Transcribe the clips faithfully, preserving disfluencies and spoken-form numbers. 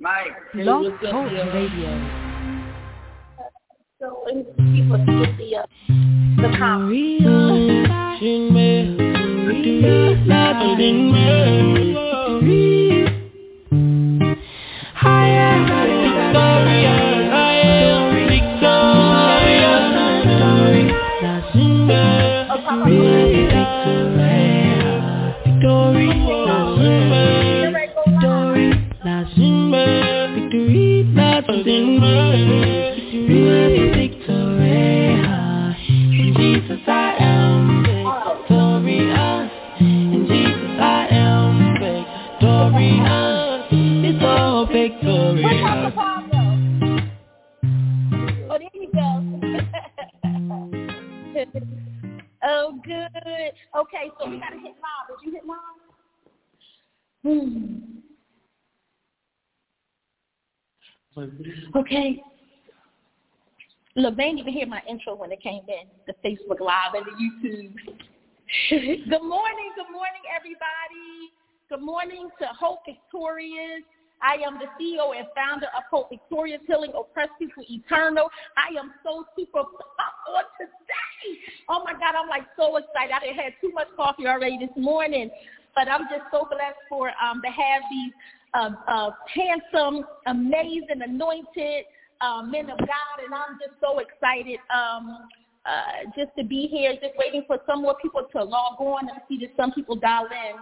Mike. Blog Talk Radio. So people get the uh, the comment. Oh, good. Okay, so we got to hit live. Did you hit live? Hmm. Okay. Look, they didn't even hear my intro when it came in, the Facebook Live and the YouTube. Good morning, good morning, everybody. Good morning to Hope Victorious. I am the C E O and founder of Hope Victorious Healing Oppressed People Eternal. I am so super pumped on today. Oh, my God, I'm like so excited. I didn't have too much coffee already this morning, but I'm just so blessed for um, to have these uh, uh, handsome, amazing, anointed uh, men of God, and I'm just so excited um, uh, just to be here, just waiting for some more people to log on and see that some people dial in.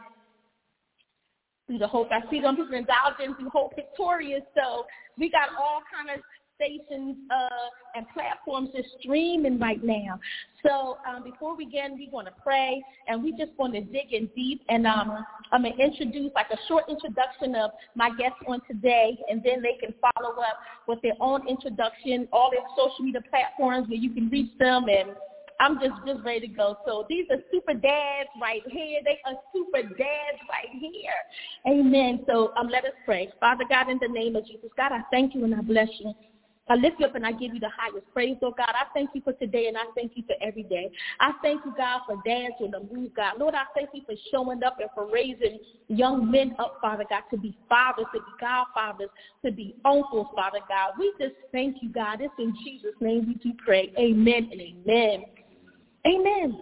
Through the Hope, I see some people in dialed in through Hope Victorious, so we got all kind of stations uh, and platforms just streaming right now. So um, before we begin, we're going to pray, and we just want to dig in deep, and um, I'm going to introduce like a short introduction of my guests on today, and then they can follow up with their own introduction, all their social media platforms where you can reach them, and I'm just, just ready to go. So these are super dads right here. They are super dads right here. Amen. So um, let us pray. Father God, in the name of Jesus, God, I thank you and I bless you. I lift you up and I give you the highest praise, oh God. I thank you for today and I thank you for every day. I thank you, God, for dads on the move, God. Lord, I thank you for showing up and for raising young men up, Father God, to be fathers, to be godfathers, to be uncles, Father God. We just thank you, God. It's in Jesus' name we do pray. Amen and amen. Amen.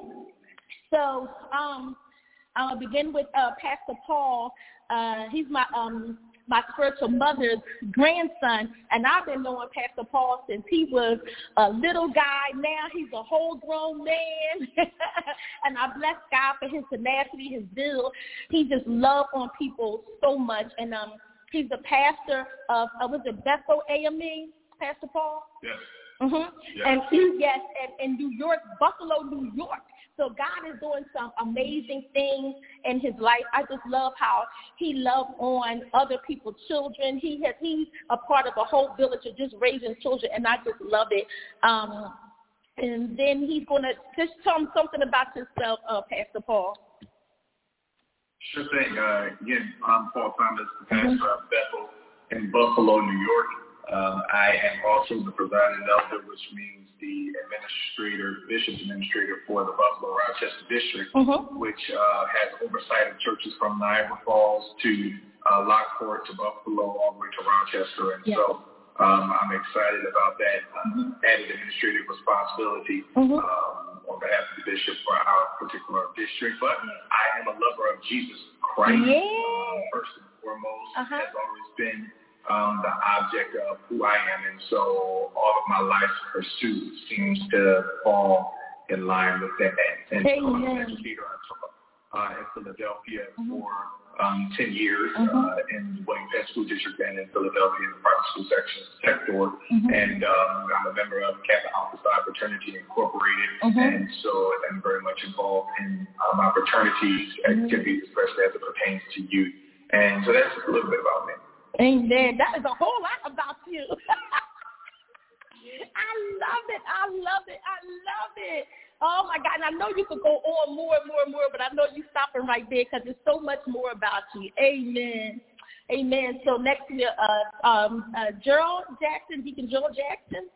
So um, I'll begin with uh, Pastor Paul. Uh, he's my um, my spiritual mother's grandson, and I've been knowing Pastor Paul since he was a little guy. Now he's a whole grown man, and I bless God for his tenacity, his zeal. He just loves on people so much, and um, he's the pastor of, uh, was it Bethel A M E, Pastor Paul? Yes. Mm-hmm. Yes. And yes, and in New York, Buffalo, New York. So God is doing some amazing things in his life. I just love how he loves on other people's children. He has he's a part of a whole village of just raising children, and I just love it. Um, and then he's going to just tell him something about yourself, uh, Pastor Paul. Sure thing. Uh, again, I'm Paul Thomas, the pastor mm-hmm. of Bethel in Buffalo, New York. Um, I am also the presiding elder, which means the administrator, bishop administrator for the Buffalo Rochester District, mm-hmm. which uh, has oversight of churches from Niagara Falls to uh, Lockport to Buffalo, all the way to Rochester. And yeah. so um, I'm excited about that uh, mm-hmm. added administrative responsibility mm-hmm. um, on behalf of the bishop for our particular district. But I am a lover of Jesus Christ, yeah. uh, first and foremost, uh-huh. has always been Um, the object of who I am, and so all of my life's pursuit seems to fall in line with that. And hey, so I'm an educator. I taught uh, in Philadelphia mm-hmm. for um, ten years mm-hmm. uh, in William Penn School District and in Philadelphia in the private school section, sector. Mm-hmm. And um, I'm a member of Kappa Alpha Psi Fraternity Incorporated, mm-hmm. and so I'm very much involved in uh, my fraternity's mm-hmm. activities, especially as it pertains to youth. And so that's just a little bit about me. Amen. That is a whole lot about you. I love it. I love it. I love it. Oh, my God. And I know you could go on more and more and more, but I know you're stopping right there because there's so much more about you. Amen. Amen. So next to uh, um, uh, Gerald Jackson, Deacon Gerald Jackson.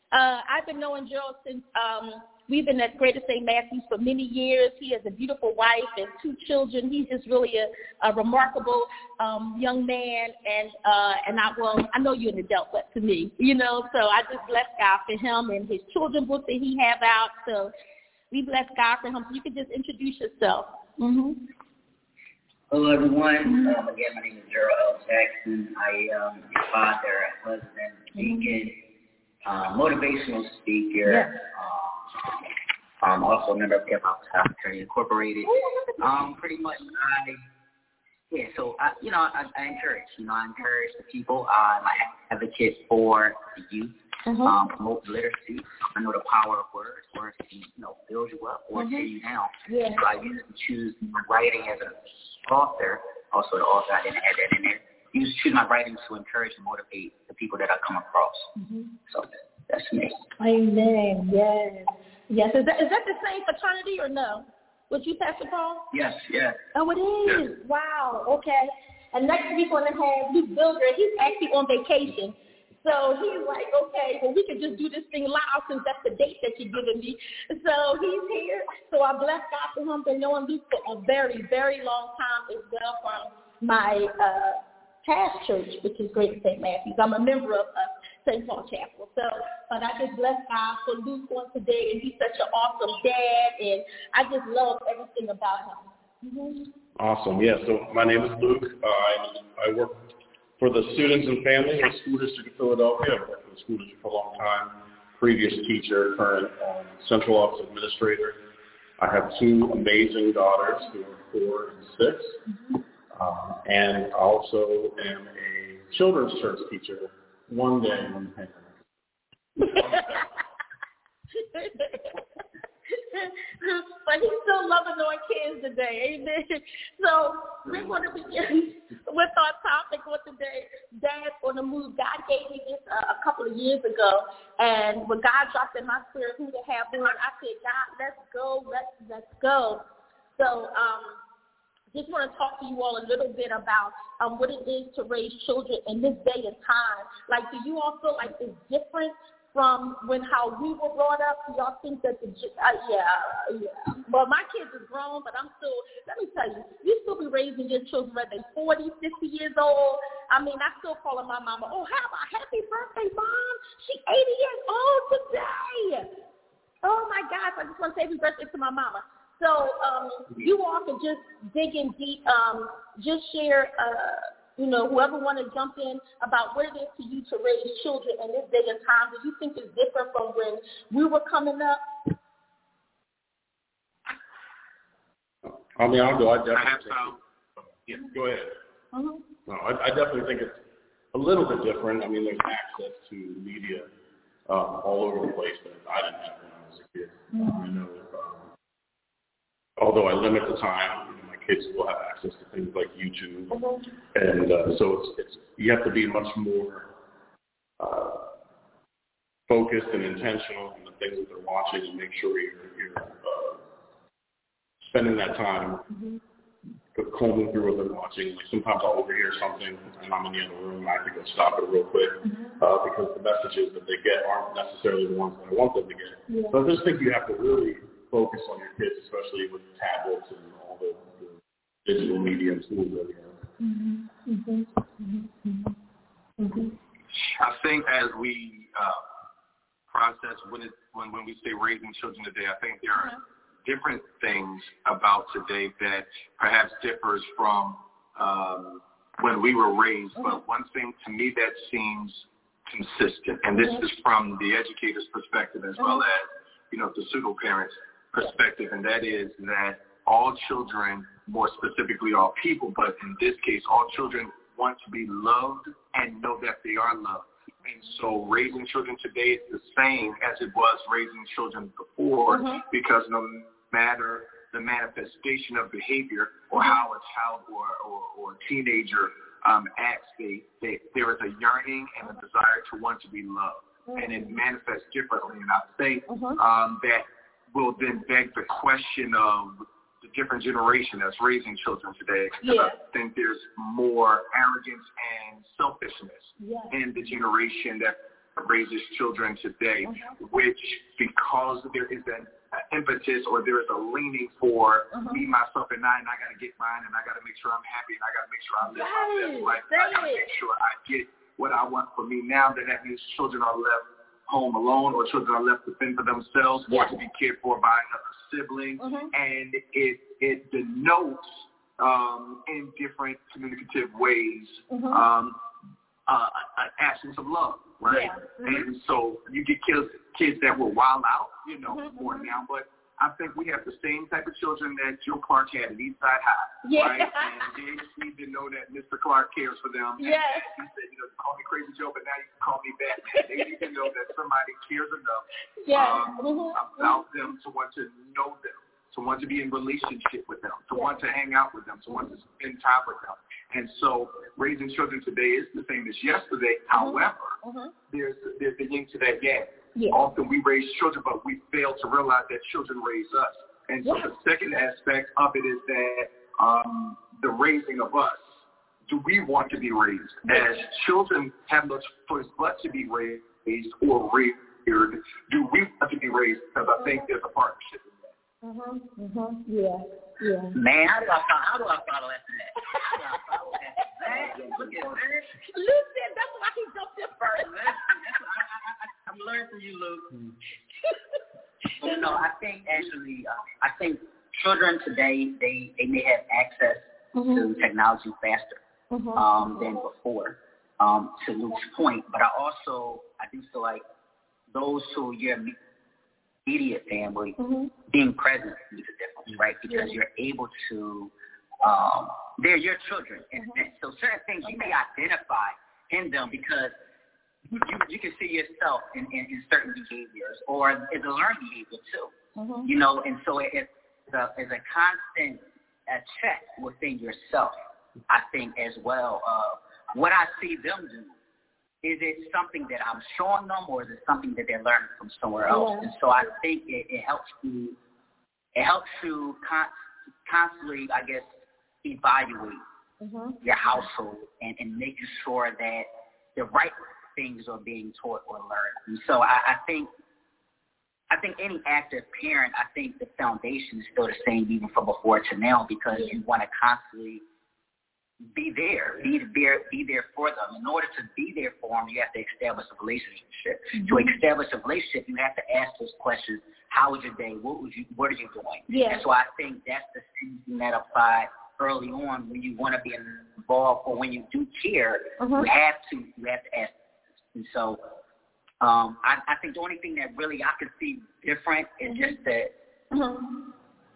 Uh, I've been knowing Gerald since um, we've been at Greater Saint Matthews for many years. He has a beautiful wife and two children. He's just really a, a remarkable um, young man. And uh, and I well, I know you're an adult, but to me, you know, so I just bless God for him and his children book that he have out. So we bless God for him. So you can just introduce yourself. Mm-hmm. Hello, everyone. Um, again, my name is Gerald L. Jackson. I am a father, a husband, deacon, uh, motivational speaker. Yes. Um, I'm also a member of Hip Hop Staff Attorney Incorporated. Um, pretty much, I yeah. So I, you know, I, I encourage. You know, I encourage the people. I'm an advocate for the youth. Mm-hmm. Um, promote literacy. I know the power of words. Words can, you know, build you up or mm-hmm. tear you down. Yeah. So I usually choose my writing as an author. Also, the author, I didn't add that in there. I usually choose my writing to encourage and motivate the people that I come across. Mm-hmm. So that's me. Amen. Yes. Yes. Is that is that the same fraternity or no? Was you Pastor Paul? Yes. Yes. Oh, it is. Yes. Wow. Okay. And next week we're gonna have Luke Builder. He's actually on vacation. So he's like, okay, well, we can just do this thing live since that's the date that you're giving me. So he's here. So I bless God for him. Been knowing Luke for a very, very long time as well from my uh, past church, which is Greater Saint Matthews. I'm a member of uh, Saint Paul Chapel. So, but I just bless God for Luke on today, and he's such an awesome dad, and I just love everything about him. Mm-hmm. Awesome. Yeah, so my name is Luke. Uh, I, I work for the students and families in the school district of Philadelphia. I've worked for the school district for a long time. Previous teacher, current um, central office administrator. I have two amazing daughters who are four and six. Mm-hmm. Um, and I also am a children's church teacher. One day I'm But he's still loving on kids today, amen. So we're going to begin with our topic for today, Dad on the Move. God gave me this uh, a couple of years ago, and when God dropped in my spirit who to have on, I said, God, let's go, let's let's go. So um, just want to talk to you all a little bit about um, what it is to raise children in this day and time. Like, do you all feel like it's different from when how we were brought up? Y'all think that the, uh, yeah, yeah. Well, my kids are grown, but I'm still, let me tell you, you still be raising your children whether they're forty, fifty years old. I mean, I still calling my mama, oh, have a happy birthday, Mom. She's eighty years old today. Oh, my gosh, I just want to say happy birthday to my mama. So um, you all can just dig in deep, um, just share, uh, you know, whoever want to jump in about what it is to you to raise children in this day and time. Do you think it's different from when we were coming up? I mean, I'll go. I definitely I have think some. Yeah, go ahead. Mm-hmm. No, I, I definitely think it's a little bit different. I mean, there's access to media um, all over the place that I didn't have when I was a kid. Mm-hmm. um, I know, um, although I limit the time, you know, my kids will have access to things like YouTube, mm-hmm. and uh, so it's, it's you have to be much more uh, focused and intentional on the things that they're watching, and make sure you're, you're uh, spending that time. Mm-hmm. combing through what they're watching. Like sometimes I'll overhear something and I'm in the other room and I have to go stop it real quick mm-hmm. uh, because the messages that they get aren't necessarily the ones that I want them to get. Yeah. So I just think you have to really focus on your kids, especially with tablets and all the, the digital media tools that we have. Mm-hmm. Mm-hmm. Mm-hmm. Mm-hmm. I think as we uh, process when, it, when when we say raising children today, I think there are mm-hmm. different things about today that perhaps differs from um, when we were raised. Mm-hmm. But one thing to me that seems consistent, and this mm-hmm. is from the educator's perspective as mm-hmm. well as, you know, the pseudo-parent's perspective, and that is that all children, more specifically all people, but in this case, all children want to be loved and know that they are loved. And so raising children today is the same as it was raising children before mm-hmm. because no matter the manifestation of behavior or how a child or, or, or a teenager um, acts, they, they, there is a yearning and a desire to want to be loved. Mm-hmm. And it manifests differently. And I think mm-hmm. um, that will then beg the question of the different generation that's raising children today. Yeah. I think there's more arrogance and selfishness yeah. in the generation that raises children today, mm-hmm. which because there is an impetus or there is a leaning for mm-hmm. me, myself, and I, and I got to get mine, and I got to make sure I'm happy, and I got to make sure I live my best life, and I got to make sure I get what I want for me now. Then that means children are left home alone, or children are left to fend for themselves, yeah. or to be cared for by another sibling, mm-hmm. and it it denotes um, in different communicative ways mm-hmm. um, uh, an absence of love, right? Yeah. Mm-hmm. And so you get kids kids that will wild out, you know, mm-hmm. more now, but I think we have the same type of children that Joe Clark had at Eastside High, yeah. right? And they just need to know that Mister Clark cares for them. Yes. And he said, you know, call me Crazy Joe, but now you can call me Batman. They need to know that somebody cares enough yes. um, mm-hmm. about them to want to know them, to want to be in relationship with them, to yes. want to hang out with them, to want to spend time with them. And so raising children today is the same as yesterday. Mm-hmm. However, mm-hmm. there's there's the yin to that yang. Yeah. Often we raise children, but we fail to realize that children raise us. And so yeah. the second aspect of it is that um, the raising of us. Do we want to be raised? As children have no choice but to be raised or reared, do we want to be raised? Because I think there's a partnership in that. Mm-hmm. Mm-hmm. Yeah. Yeah. Man, how do I follow, how do I follow after that? How do I follow after that? Look at that. Listen, that's why he jumped in first. I'm learning from you, Luke. Well, no, I think actually, uh, I think children today, they, they may have access mm-hmm. to technology faster mm-hmm. um, than before, um, to Luke's point. But I also, I do feel like those who your immediate family, mm-hmm. being present makes a difference, right? Because yeah. you're able to, um, they're your children. Mm-hmm. And so certain things you may identify in them because You, you can see yourself in, in, in certain behaviors, or it's a learned behavior too. Mm-hmm. You know, and so it, it's, a, it's a constant uh, check within yourself, I think, as well. Uh, what I see them do, is it something that I'm showing them, or is it something that they're learning from somewhere else? Yeah. And so I think it, it helps you, it helps you con- constantly, I guess, evaluate mm-hmm. your household and, and making sure that the right things are being taught or learned. And so I, I think I think any active parent, I think the foundation is still the same even from before to now, because you want to constantly be there, be there, be there for them. In order to be there for them, you have to establish a relationship. Mm-hmm. To establish a relationship, you have to ask those questions. How was your day? What was you? What are you doing? Yeah. And so I think that's the thing that applied early on when you want to be involved, or when you do care. Mm-hmm. You have to you have to ask. And so um, I, I think the only thing that really I could see different is mm-hmm. just the mm-hmm.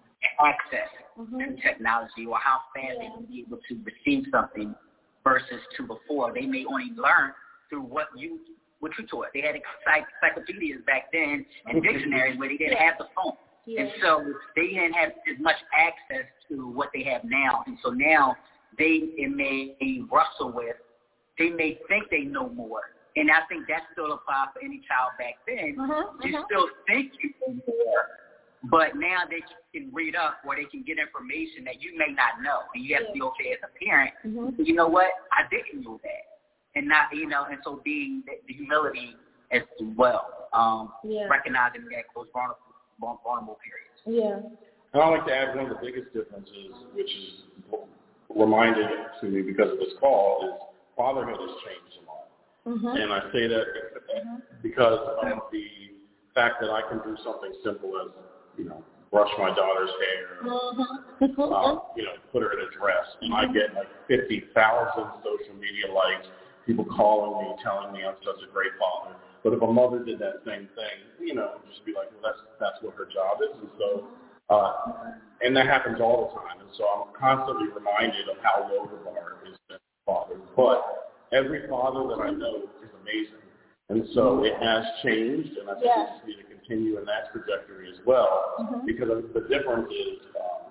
access mm-hmm. to technology, or how fast yeah. they can be able to receive something versus to before. They may only learn through what you what you taught. They had encyclopedias back then and dictionaries where they didn't yeah. have the phone. Yeah. And so they didn't have as much access to what they have now. And so now they it may wrestle with, they may think they know more. And I think that still applies for any child back then. Uh-huh, you uh-huh. still think you know more, but now they can read up, or they can get information that you may not know. And you have yeah. to be okay as a parent. Mm-hmm. You know what? I didn't know that. And not, you know, and so being the, the humility as well, um, yeah. recognizing that those vulnerable, vulnerable periods. Yeah. And I'd like to add one of the biggest differences, which is reminded to me because of this call, is fatherhood has changed a lot. Mm-hmm. And I say that because of the fact that I can do something simple as, you know, brush my daughter's hair, mm-hmm. uh, you know, put her in a dress. And I get like fifty thousand social media likes, people calling me, telling me I'm such a great father. But if a mother did that same thing, you know, just be like, well, that's that's what her job is. And so, uh, and that happens all the time. And so I'm constantly reminded of how low the bar is as a father. But every father that I know is amazing. And so it has changed, and I think yes. we just need to continue in that trajectory as well, mm-hmm. because the difference is, um,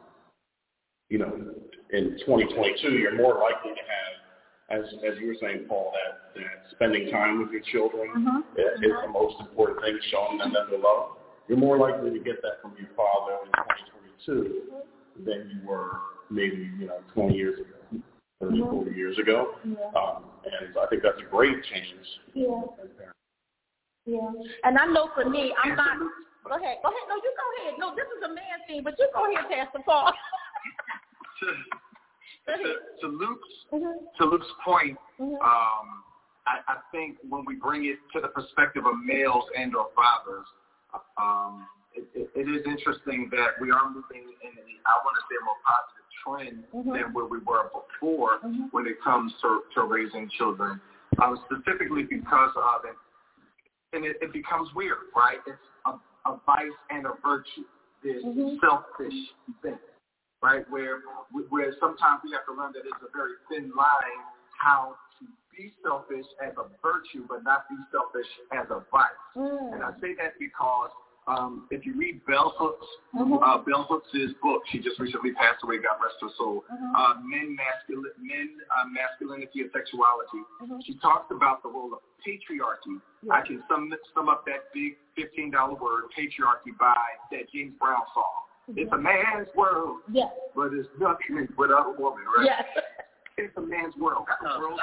you know, in twenty twenty-two, you're more likely to have, as as you were saying, Paul, that, that spending time with your children mm-hmm. is, is the most important thing, showing them that they're loved. You're more likely to get that from your father in twenty twenty-two mm-hmm. than you were maybe, you know, twenty years ago. thirty, forty years ago. Yeah. Um, and I think that's a great change. Yeah. Yeah. And I know for me, I'm not. Go ahead. Go ahead. No, you go ahead. No, this is a man thing, but you go ahead, Pastor Paul. to, to, to Luke's mm-hmm. to Luke's point, mm-hmm. um, I, I think when we bring it to the perspective of males and or fathers, um, it, it, it is interesting that we are moving in a, I want to say, a more positive trend mm-hmm. than where we were before mm-hmm. when it comes to, to raising children, um, specifically because of it. And it, it becomes weird, right? It's a, a vice and a virtue, this mm-hmm. selfish thing, right? Where where sometimes we have to learn that it's a very thin line how to be selfish as a virtue, but not be selfish as a vice. Mm. And I say that because um, if you read Bell Hooks, mm-hmm. uh, Bell Hooks' book, she just recently passed away, God rest her soul, mm-hmm. uh, Men, masculine, men uh, Masculinity and Sexuality. Mm-hmm. She talks about the role of patriarchy. Yeah. I can sum, sum up that big fifteen dollar word, patriarchy, by that James Brown song. Mm-hmm. It's a man's world, yes. but it's nothing without a woman, right? Yes. It's a man's world. Got the world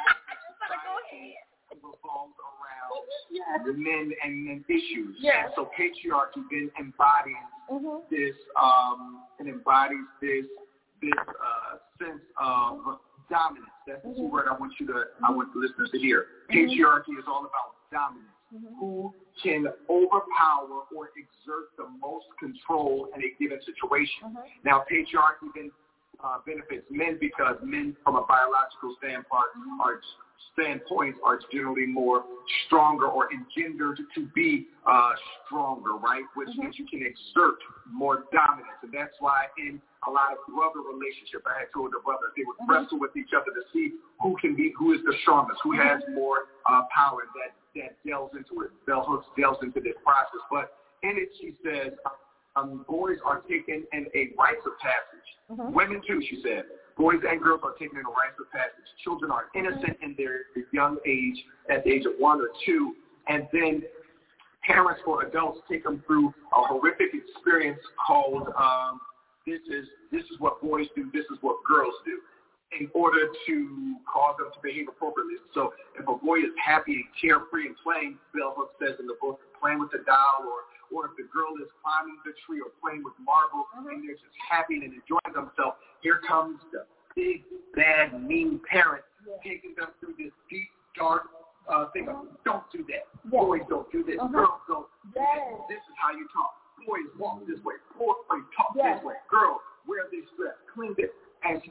revolves around yes. the men and men issues. Yes. So patriarchy then embodies mm-hmm. this, um, and embodies this this uh, sense of dominance. That's the mm-hmm. word I want you to, mm-hmm. I want the listeners to hear. Mm-hmm. Patriarchy is all about dominance. Mm-hmm. Who can overpower or exert the most control in a given situation. Mm-hmm. Now, patriarchy then uh, benefits men because men, from a biological standpoint, mm-hmm. are standpoints are generally more stronger or engendered to be uh, stronger, right? Which mm-hmm. means you can exert more dominance. And that's why in a lot of brother relationships, I had two older brothers, they would mm-hmm. wrestle with each other to see who can be, who is the strongest, who mm-hmm. has more uh, power. That that delves into it. Bell Hooks delves into this process. But in it, she says, um, boys are taken in a rites of passage. Mm-hmm. Women, too, she said. Boys and girls are taken in a rites of passage. Children are innocent in their young age, at the age of one or two, and then parents or adults take them through a horrific experience called um, this is this is what boys do, this is what girls do, in order to cause them to behave appropriately. So if a boy is happy and carefree and playing, Bell Hooks says in the book, playing with the doll, or or if the girl is climbing the tree or playing with marbles mm-hmm. and they're just happy and enjoying themselves, here comes the big, bad, mean parent yeah. taking them through this deep, dark uh, thing of, don't do that. Yeah. Boys don't do this. Uh-huh. Girls don't do yes. this. This is how you talk. Boys walk this way. Boys talk yes. this way. Girls wear this dress. Clean this. And she,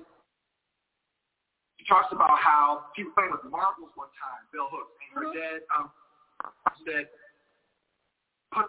she talks about how she was playing with marbles one time, Bell Hooks, and her mm-hmm. dad um, said, put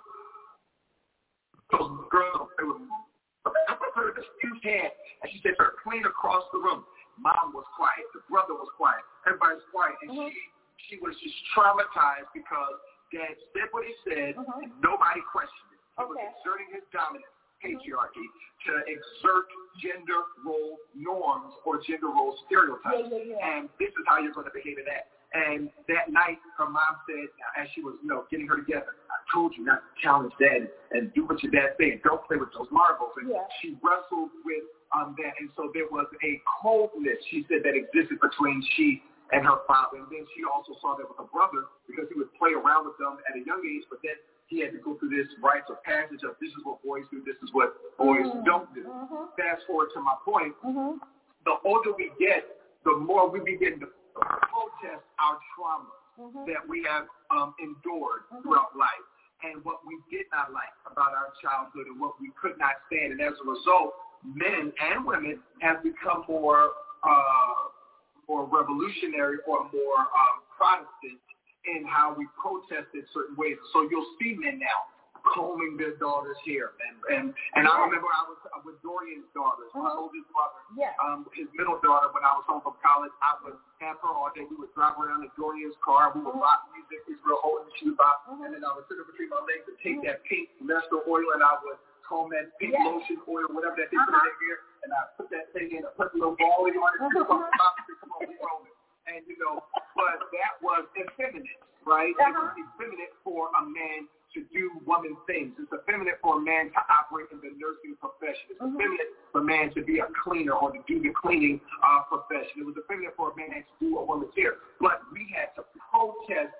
those girls, they were her this huge hand, and she said to her, clean across the room. Mom was quiet, the brother was quiet, everybody was quiet, and mm-hmm. she she was just traumatized because Dad said what he said, mm-hmm. and nobody questioned it. He okay. was exerting his dominance, patriarchy, mm-hmm. to exert gender role norms or gender role stereotypes, yeah, yeah, yeah. and this is how you're going to behave in that. And that night, her mom said, as she was, you know, getting her together, I told you not to challenge Dad and do what your dad said. Don't play with those marbles. And yeah. she wrestled with um, that. And so there was a coldness, she said, that existed between she and her father. And then she also saw that with her brother because he would play around with them at a young age, but then he had to go through this rites of passage of this is what boys do, this is what boys mm-hmm. don't do. Mm-hmm. Fast forward to my point, mm-hmm. the older we get, the more we begin to protest our trauma mm-hmm. that we have um, endured mm-hmm. throughout life and what we did not like about our childhood and what we could not stand. And as a result, men and women have become more uh, more revolutionary or more um, Protestant in how we protested certain ways. So you'll see men now combing their daughter's hair. And and, and yes. I remember I was uh, with Dorian's daughters, mm-hmm. my oldest brother, yes. um, his middle daughter, when I was home from college, I would have her all day. We would drive around in Dorian's car. We would mm-hmm. rock music. He's real old and she was about, mm-hmm. and then I would sit her between my legs and take mm-hmm. that pink Nestor oil and I would comb that pink yes. lotion oil, whatever that they uh-huh. put in their hair, and I put that thing in, I put a little ball in on it, mm-hmm. come on, we rolling. And, you know, but that was effeminate, right? Uh-huh. It was effeminate for a man to do woman things. It's effeminate for a man to operate in the nursing profession. It's mm-hmm. effeminate for a man to be a cleaner or to do the cleaning uh, profession. It was effeminate for a man to do a woman's hair. But we had to protest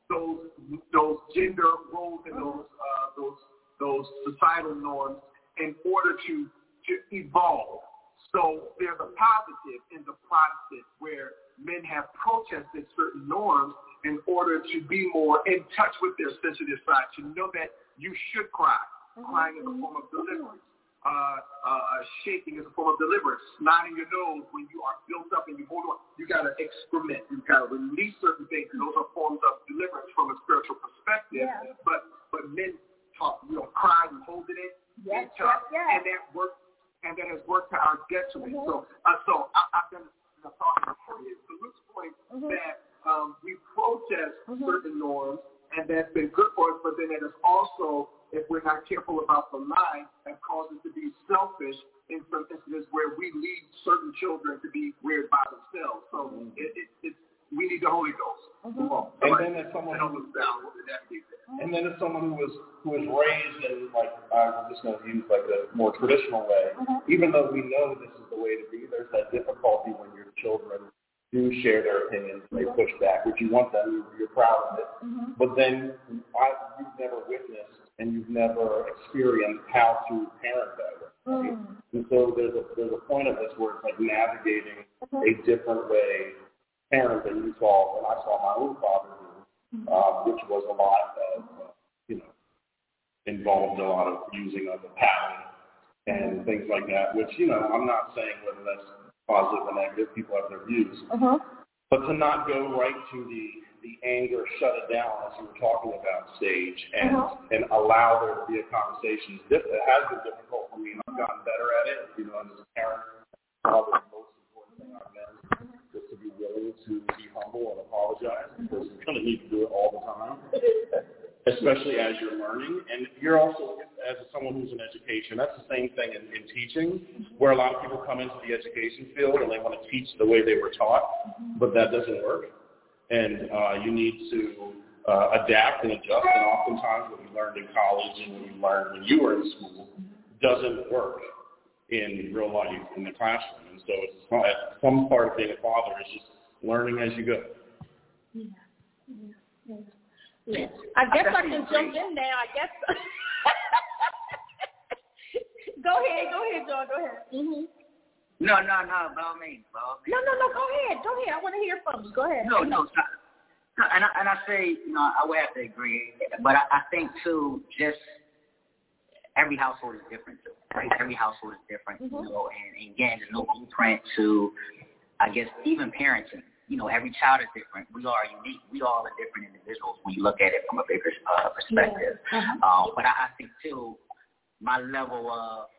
those those gender roles and those uh, those those societal norms in order to to evolve. So there's a positive in the process where men have protested certain norms in order to be more in touch with their sensitive side, to know that you should cry. Mm-hmm. Crying is a form of deliverance. Uh, uh, shaking is a form of deliverance. Snotting your nose when you are built up and you hold on. You got to excrement. You got to release certain things. And those are forms of deliverance from a spiritual perspective. Yeah. But but men talk, you know, cry and hold it in. Yes, and, talk, yes, yes. and that works. And that has worked to our detriment. Mm-hmm. So, uh, so I, I've been talking to Luke's point mm-hmm. that um, we protest mm-hmm. certain norms, and that's been good for us. But then it is also, if we're not careful about the line, that causes us to be selfish in some instances where we lead certain children to be reared by themselves. So mm-hmm. it, it, it's we need the Holy Ghost. Mm-hmm. So and like, then as someone who was down, and then as someone who was who was raised in like I'm just going to use like the more traditional way, mm-hmm. even though we know this is the way to be, there's that difficulty when your children do share their opinions and they push back, which you want them, you're proud of it. Mm-hmm. But then I, you've never witnessed and you've never experienced how to parent that way. Right? Mm-hmm. And so there's a there's a point of this where it's like navigating mm-hmm. a different way parent than you saw when I saw my own father do, uh, which was a lot of, uh, you know, involved a lot of using of the paddling and things like that, which, you know, I'm not saying whether that's positive or negative, people have their views, uh-huh. but to not go right to the, the anger, shut it down, as you were talking about, stage, and uh-huh. and allow there to be a conversation. It has been difficult for me, and I've gotten better at it, you know, as a parent, probably the most important thing I've learned is to be willing to be humble and apologize, because you're going to need to do it all the time, especially as you're learning. And you're also, as someone who's in education, that's the same thing in, in teaching, where a lot of people come into the education field and they want to teach the way they were taught, but that doesn't work. And uh, you need to uh, adapt and adjust, and oftentimes what you learned in college and what you learned when you were in school doesn't work in real life in the classroom. And so it's not, some part of being a father is just learning as you go. Yeah. Yeah. Yeah. Yeah. I guess I can jump in now. I guess. Go ahead. Go ahead, John. Go ahead. Mm-hmm. No, no, no. By all means. By all means. No, no, no. Go ahead. Go ahead. I want to hear from you. Go ahead. No, no. no and, I, and I say, you know, I would have to agree. But I, I think, too, just every household is different, too. Right? Every household is different, mm-hmm. you know, and, and again, there's no blueprint to, I guess, even parenting. You know, every child is different. We are unique. We all are different individuals when you look at it from a bigger uh, perspective. Yeah. Uh-huh. Um, but I, I think, too, my level of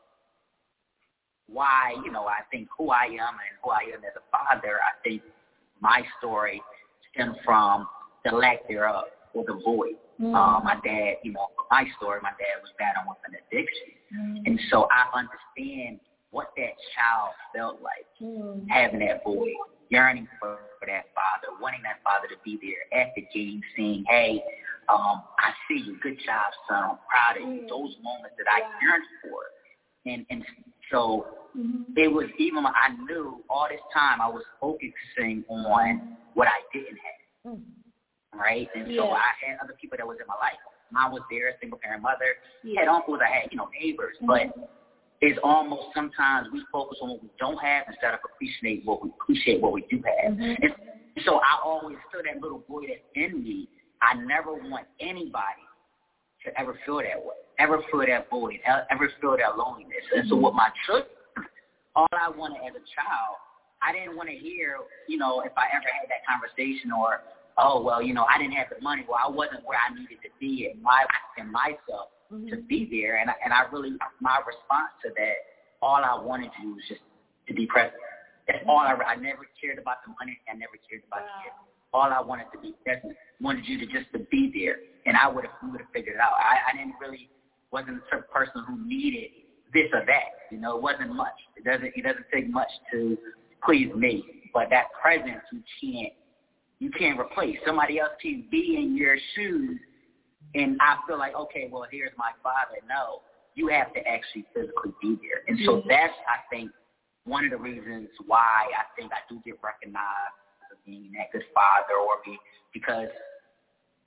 why, you know, I think who I am and who I am as a father, I think my story stems from the lack thereof or the void. Mm. Uh, my dad, you know, my story, my dad was battling with an addiction. Mm. And so I understand what that child felt like, mm. having that void, yearning for, for that father, wanting that father to be there at the game, saying, hey, um, I see you, good job, son, I'm proud of you. Mm. Those moments that I yeah. yearned for. And and so mm-hmm. it was even, I knew all this time I was focusing on what I didn't have. Mm. Right? And yeah. so I had other people that was in my life. Mom was there, single parent mother. Yeah. Had uncles, I had, you know, neighbors. Mm-hmm. But it's almost sometimes we focus on what we don't have instead of appreciate what we appreciate what we do have. Mm-hmm. And so I always feel that little boy that's in me. I never want anybody to ever feel that way, ever feel that void, ever feel that loneliness. And mm-hmm. so with my children, all I wanted as a child, I didn't want to hear, you know, if I ever had that conversation or, oh, well, you know, I didn't have the money. Well, I wasn't where I needed to be in, my, in myself mm-hmm. to be there. And I, and I really, my response to that, all I wanted to do was just to be present. That's mm-hmm. all I, I never cared about the money. I never cared about wow. the kids. All I wanted to be present, wanted you to just to be there. And I would have, we would have figured it out. I, I didn't really, wasn't a person who needed this or that. You know, it wasn't much. It doesn't, it doesn't take much to please me. But that presence, you can't, you can't replace. Somebody else can be in your shoes, and I feel like, okay, well, here's my father. No, you have to actually physically be there. And so mm-hmm. that's, I think, one of the reasons why I think I do get recognized as being that good father, or be, because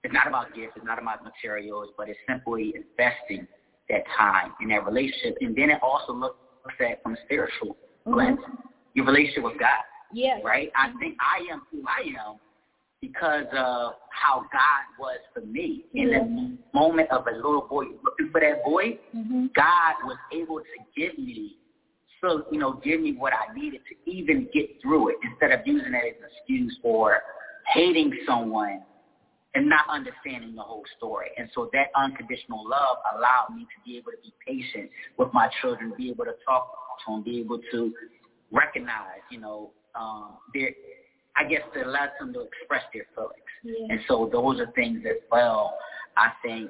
it's not about gifts, it's not about materials, but it's simply investing that time in that relationship. And then it also looks at from a spiritual mm-hmm. lens, your relationship with God. Yes. Right? I think I am who I am because of how God was for me. In yes. the moment of a little boy looking for that boy, mm-hmm. God was able to give me, so, you know, give me what I needed to even get through it instead of using it as an excuse for hating someone and not understanding the whole story. And so that unconditional love allowed me to be able to be patient with my children, be able to talk to them, be able to recognize, you know, um, their, I guess it allows them to express their feelings. Yeah. And so those are things as well, I think,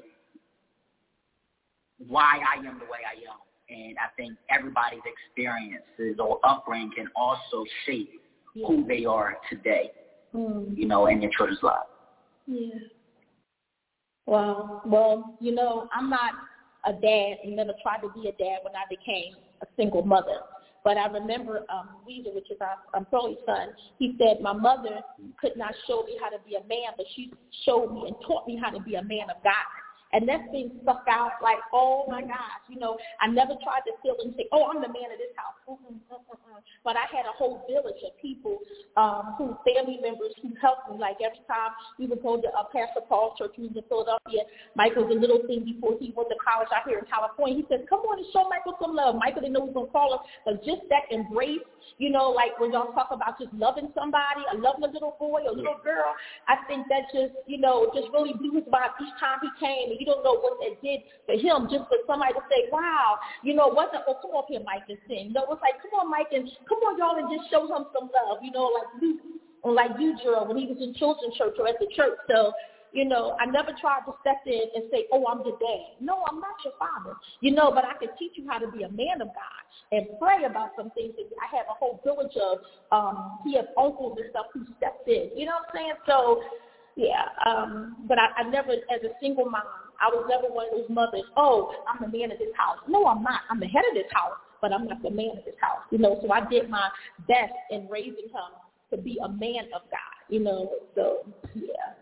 why I am the way I am. And I think everybody's experiences or upbringing can also shape yeah. who they are today, mm. you know, in their children's lives. Yeah. Well, well, you know, I'm not a dad and never tried to be a dad when I became a single mother. But I remember um, Weezer, which is our um, Pearlie's son, he said my mother could not show me how to be a man, but she showed me and taught me how to be a man of God. And that thing stuck out like, oh, my gosh, you know, I never tried to feel and say, oh, I'm the man of this house. Mm-mm, mm-mm. But I had a whole village of people um, who, family members who helped me. Like every time we would go to uh, Pastor Paul's church, we was in Philadelphia. Michael was a little thing before he went to college out here in California. He said, come on and show Michael some love. Michael didn't know he was going to call us, but just that embrace, you know, like when y'all talk about just loving somebody, or loving a little boy or little girl, I think that just, you know, just really blew his mind each time he came. And you don't know what that did for him, just for somebody to say, wow, you know, what the, oh, come on here, Mike, and sing. You know, it's like, come on, Mike, and come on, y'all, and just show him some love, you know, like you, or like you, Gerald, when he was in children's church or at the church. So, you know, I never tried to step in and say, oh, I'm your dad. No, I'm not your father. You know, but I can teach you how to be a man of God and pray about some things. I have a whole village of, um, he has uncles and stuff who stepped in. You know what I'm saying? So, yeah, um, but I, I never, as a single mom, I was never one of those mothers, oh, I'm the man of this house. No, I'm not. I'm the head of this house, but I'm not the man of this house. You know, so I did my best in raising him to be a man of God, you know, so, yeah.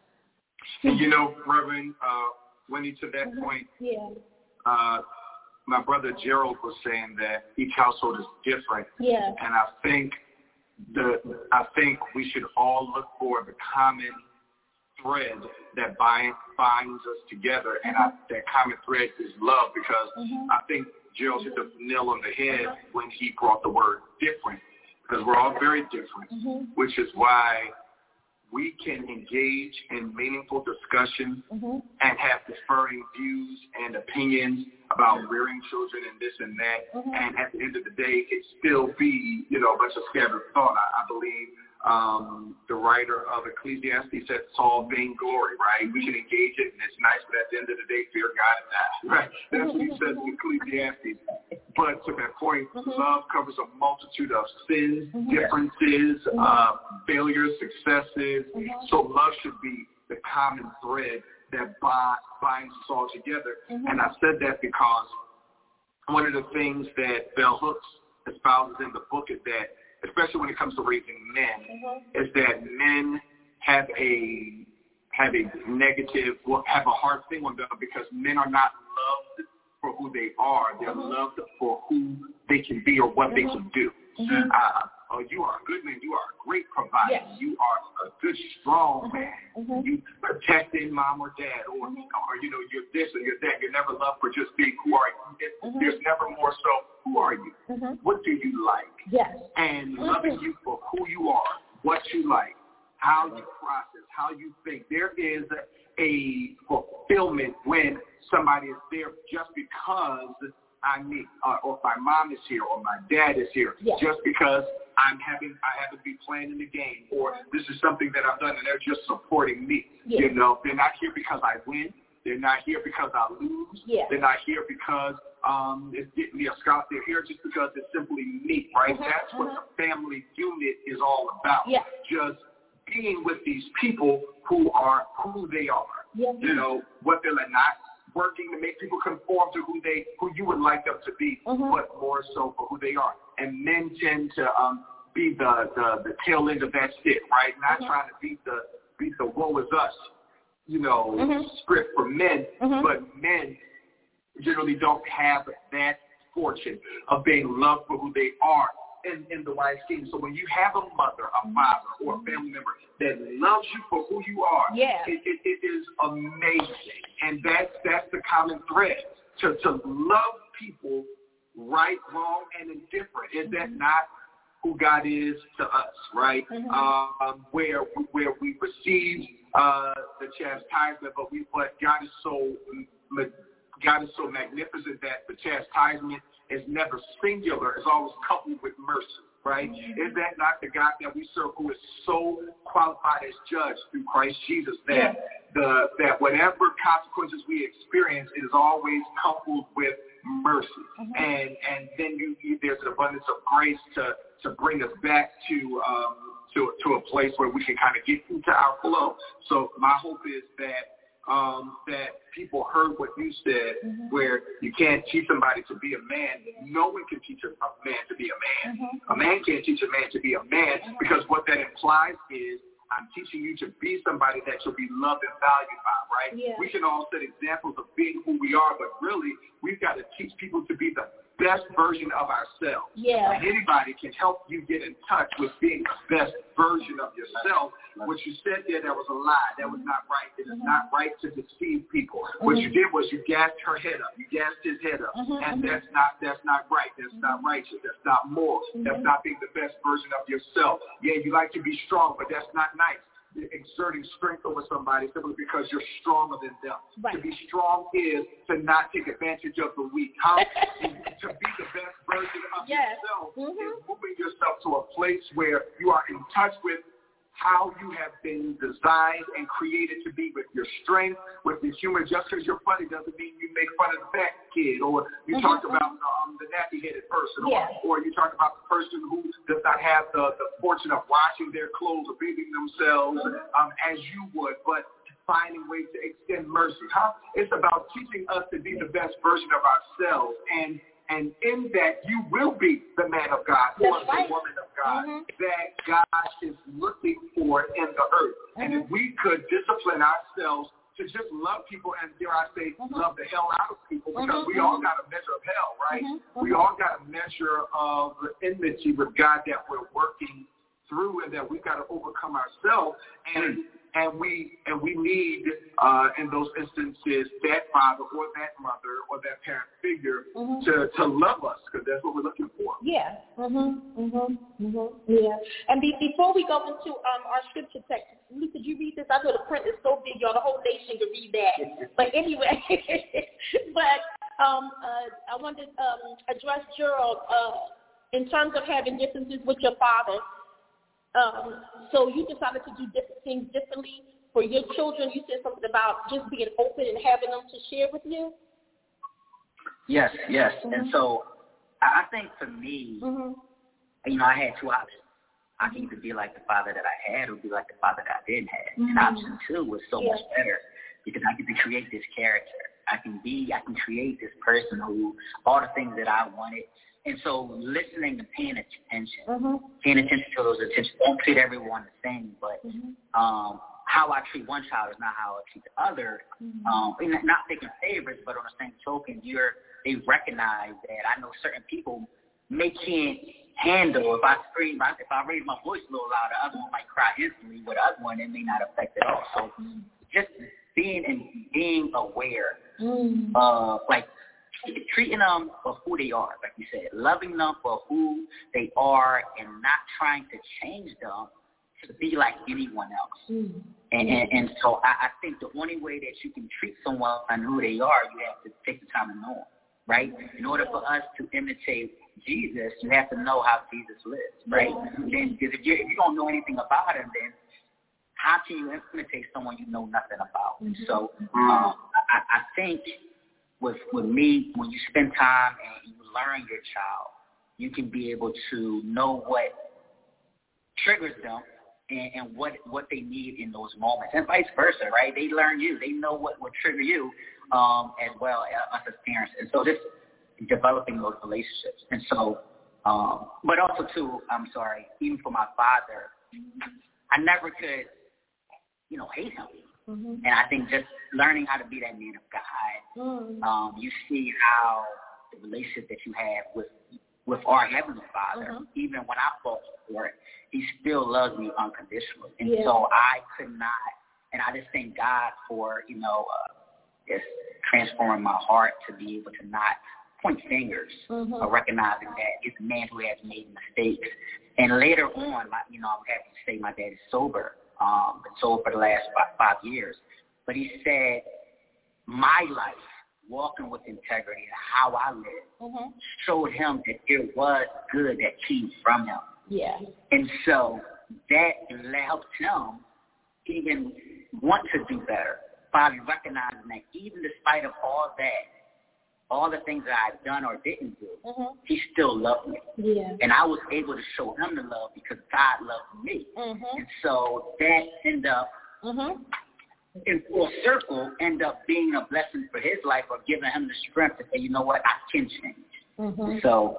And, you know, Reverend uh, Winnie, to that mm-hmm. point, yeah. uh, my brother Gerald was saying that each household is different. Yeah. And I think the I think we should all look for the common thread that bind, binds us together, and I, that common thread is love, because mm-hmm. I think Gerald hit the nail on the head mm-hmm. when he brought the word different, because we're all very different, mm-hmm. which is why we can engage in meaningful discussion mm-hmm. and have differing views and opinions about rearing children and this and that, mm-hmm. and at the end of the day, it still be, you know, a bunch of scattered thought. I, I believe um, the writer of Ecclesiastes said it's all vainglory, right? We can engage it, and it's nice, but at the end of the day, fear God and die, right? That's what he says in Ecclesiastes. But to that point, mm-hmm. love covers a multitude of sins, mm-hmm. differences, mm-hmm. uh, failures, successes. Mm-hmm. So love should be the common thread that binds us all together. Mm-hmm. And I said that because one of the things that Bell Hooks espouses in the book is that, especially when it comes to raising men, mm-hmm. is that men have a have a negative, well, have a hard thing with them because men are not loved for who they are. They're mm-hmm. loved for who they can be or what mm-hmm. they can do. Mm-hmm. Uh, oh, you are a good man. You are a great provider. Yes. You are a good, strong mm-hmm. man. Mm-hmm. You protecting mom or dad, or, mm-hmm. or, you know, you're this or you're that. You're never loved for just being who are you. Mm-hmm. There's never more so, who are you? Mm-hmm. What do you like? Yes. And mm-hmm. loving you for who you are, what you like, how you process, how you think. There is a fulfillment when somebody is there just because I'm me, uh, or if my mom is here, or my dad is here, yes. just because I'm having, I happen to be playing in the game, or this is something that I've done and they're just supporting me. Yes. You know, they're not here because I win. They're not here because I lose. Yes. They're not here because um, it's getting me a scholarship. They're here just because it's simply me, right? Mm-hmm. That's mm-hmm. what the family unit is all about. Yes. Just being with these people who are who they are. Yes. You know, what they're like, not working to make people conform to who they, who you would like them to be, mm-hmm. but more so for who they are. And men tend to um, be the, the, the tail end of that stick, right? Not mm-hmm. trying to beat the beat the woe is us you know, mm-hmm. script for men, mm-hmm. but men generally don't have that fortune of being loved for who they are in, in the wife's scheme. So when you have a mother, a father, or a family member that loves you for who you are, yeah. it, it, it is amazing. And that's, that's the common thread, to, to love people right, wrong, and indifferent. Is that not who God is to us, right? Mm-hmm. Um, where where we receive uh, the chastisement, but we but God is so God is so magnificent that the chastisement is never singular; it's always coupled with mercy, right? Mm-hmm. Is that not the God that we serve, who is so qualified as judge through Christ Jesus, that yeah. the that whatever consequences we experience, it is always coupled with mercy, mm-hmm. and and then you, you there's an abundance of grace to to bring us back to um, to to a place where we can kind of get into our flow. So my hope is that um, that people heard what you said, mm-hmm. where you can't teach somebody to be a man. No one can teach a, a man to be a man. Mm-hmm. A man can't teach a man to be a man, mm-hmm. because what that implies is I'm teaching you to be somebody that you'll be loved and valued by, right? Yeah. We can all set examples of being who we are, but really we've got to teach people to be the best version of ourselves. Yeah. And anybody can help you get in touch with being the best version of yourself. What you said there, that was a lie. That was not right. It is mm-hmm. not right to deceive people. Mm-hmm. What you did was you gassed her head up. You gassed his head up. Mm-hmm. And that's not that's not right. That's mm-hmm. not righteous. That's not moral. Mm-hmm. That's not being the best version of yourself. Yeah, you like to be strong, but that's not nice. Exerting strength over somebody simply because you're stronger than them. Right. To be strong is to not take advantage of the weak. How to be the best version of yes. yourself mm-hmm. is moving yourself to a place where you are in touch with how you have been designed and created to be, with your strength, with your humor. Just because you're funny doesn't mean you make fun of the fat kid, or you mm-hmm. talk about um, the nappy-headed person, yeah. or, or you talk about the person who does not have the, the fortune of washing their clothes or bathing themselves mm-hmm. um, as you would, but finding ways to extend mercy. Huh? It's about teaching us to be the best version of ourselves, and And in that, you will be the man of God or That's right. the woman of God mm-hmm. that God is looking for in the earth. Mm-hmm. And if we could discipline ourselves to just love people, and dare I say, mm-hmm. love the hell out of people, because mm-hmm. we all got a measure of hell, right? Mm-hmm. We all got a measure of enmity with God that we're working through, and that we've got to overcome ourselves. And And we and we need, uh, in those instances, that father or that mother or that parent figure mm-hmm. to, to love us, because that's what we're looking for. Yeah. Mhm. Mhm. Mhm. Yeah. And be, before we go into um, our scripture text, Lee, could you read this? I know the print is so big, y'all. The whole nation can read that. But anyway, but um, uh, I wanted to um, address Gerald uh, in terms of having differences with your father. Um, so you decided to do different things differently for your children. You said something about just being open and having them to share with you. Yes, yes. Mm-hmm. And so I think for me, mm-hmm. you know, I had two options. I can either be like the father that I had or be like the father that I didn't have. Mm-hmm. And option two was so yeah. much better, because I get to create this character. I can be, I can create this person who, all the things that I wanted. And so listening and paying attention, mm-hmm. paying attention to those attention. Don't treat everyone the same, but mm-hmm. um, how I treat one child is not how I treat the other. Mm-hmm. Um, not picking favorites, but on the same token, you're they recognize that I know certain people may can't handle if I scream, if I raise my voice a little louder, the other one might cry instantly. With the other one, it may not affect at all. So mm-hmm. just being and being aware mm-hmm. of like. treating them for who they are, like you said, loving them for who they are, and not trying to change them to be like anyone else. Mm-hmm. And, and and so I, I think the only way that you can treat someone and who they are, you have to take the time to know them, right? In order for us to imitate Jesus, you have to know how Jesus lives, right? Mm-hmm. Because if you if you don't know anything about him, then how can you imitate someone you know nothing about? Mm-hmm. So um, I, I think. With, with me, when you spend time and you learn your child, you can be able to know what triggers them and, and what what they need in those moments, and vice versa, right? They learn you. They know what will trigger you um, as well as us as parents. And so this developing those relationships. And so, um, but also, too, I'm sorry, even for my father, I never could, you know, hate him. Mm-hmm. And I think just learning how to be that man of God, mm-hmm. um, you see how the relationship that you have with with our Heavenly Father, mm-hmm. even when I fall short, He still loves me unconditionally. And yeah. so I could not, and I just thank God for, you know, uh, just transforming my heart to be able to not point fingers, mm-hmm. or recognizing that it's a man who has made mistakes. And later on, my, you know, I'm happy to say my dad is sober, um, been sober for the last five, five years. But he said, my life, walking with integrity and how I live, mm-hmm. showed him that there was good that came from him. Yeah. And so that helped him even want to do better, finally recognizing that even despite of all that, all the things that I've done or didn't do, mm-hmm. He still loved me. Yeah. And I was able to show him the love because God loved me. Mm-hmm. And so that ended up, mm-hmm. in full circle, end up being a blessing for his life or giving him the strength to say, you know what, I can change. Mm-hmm. So.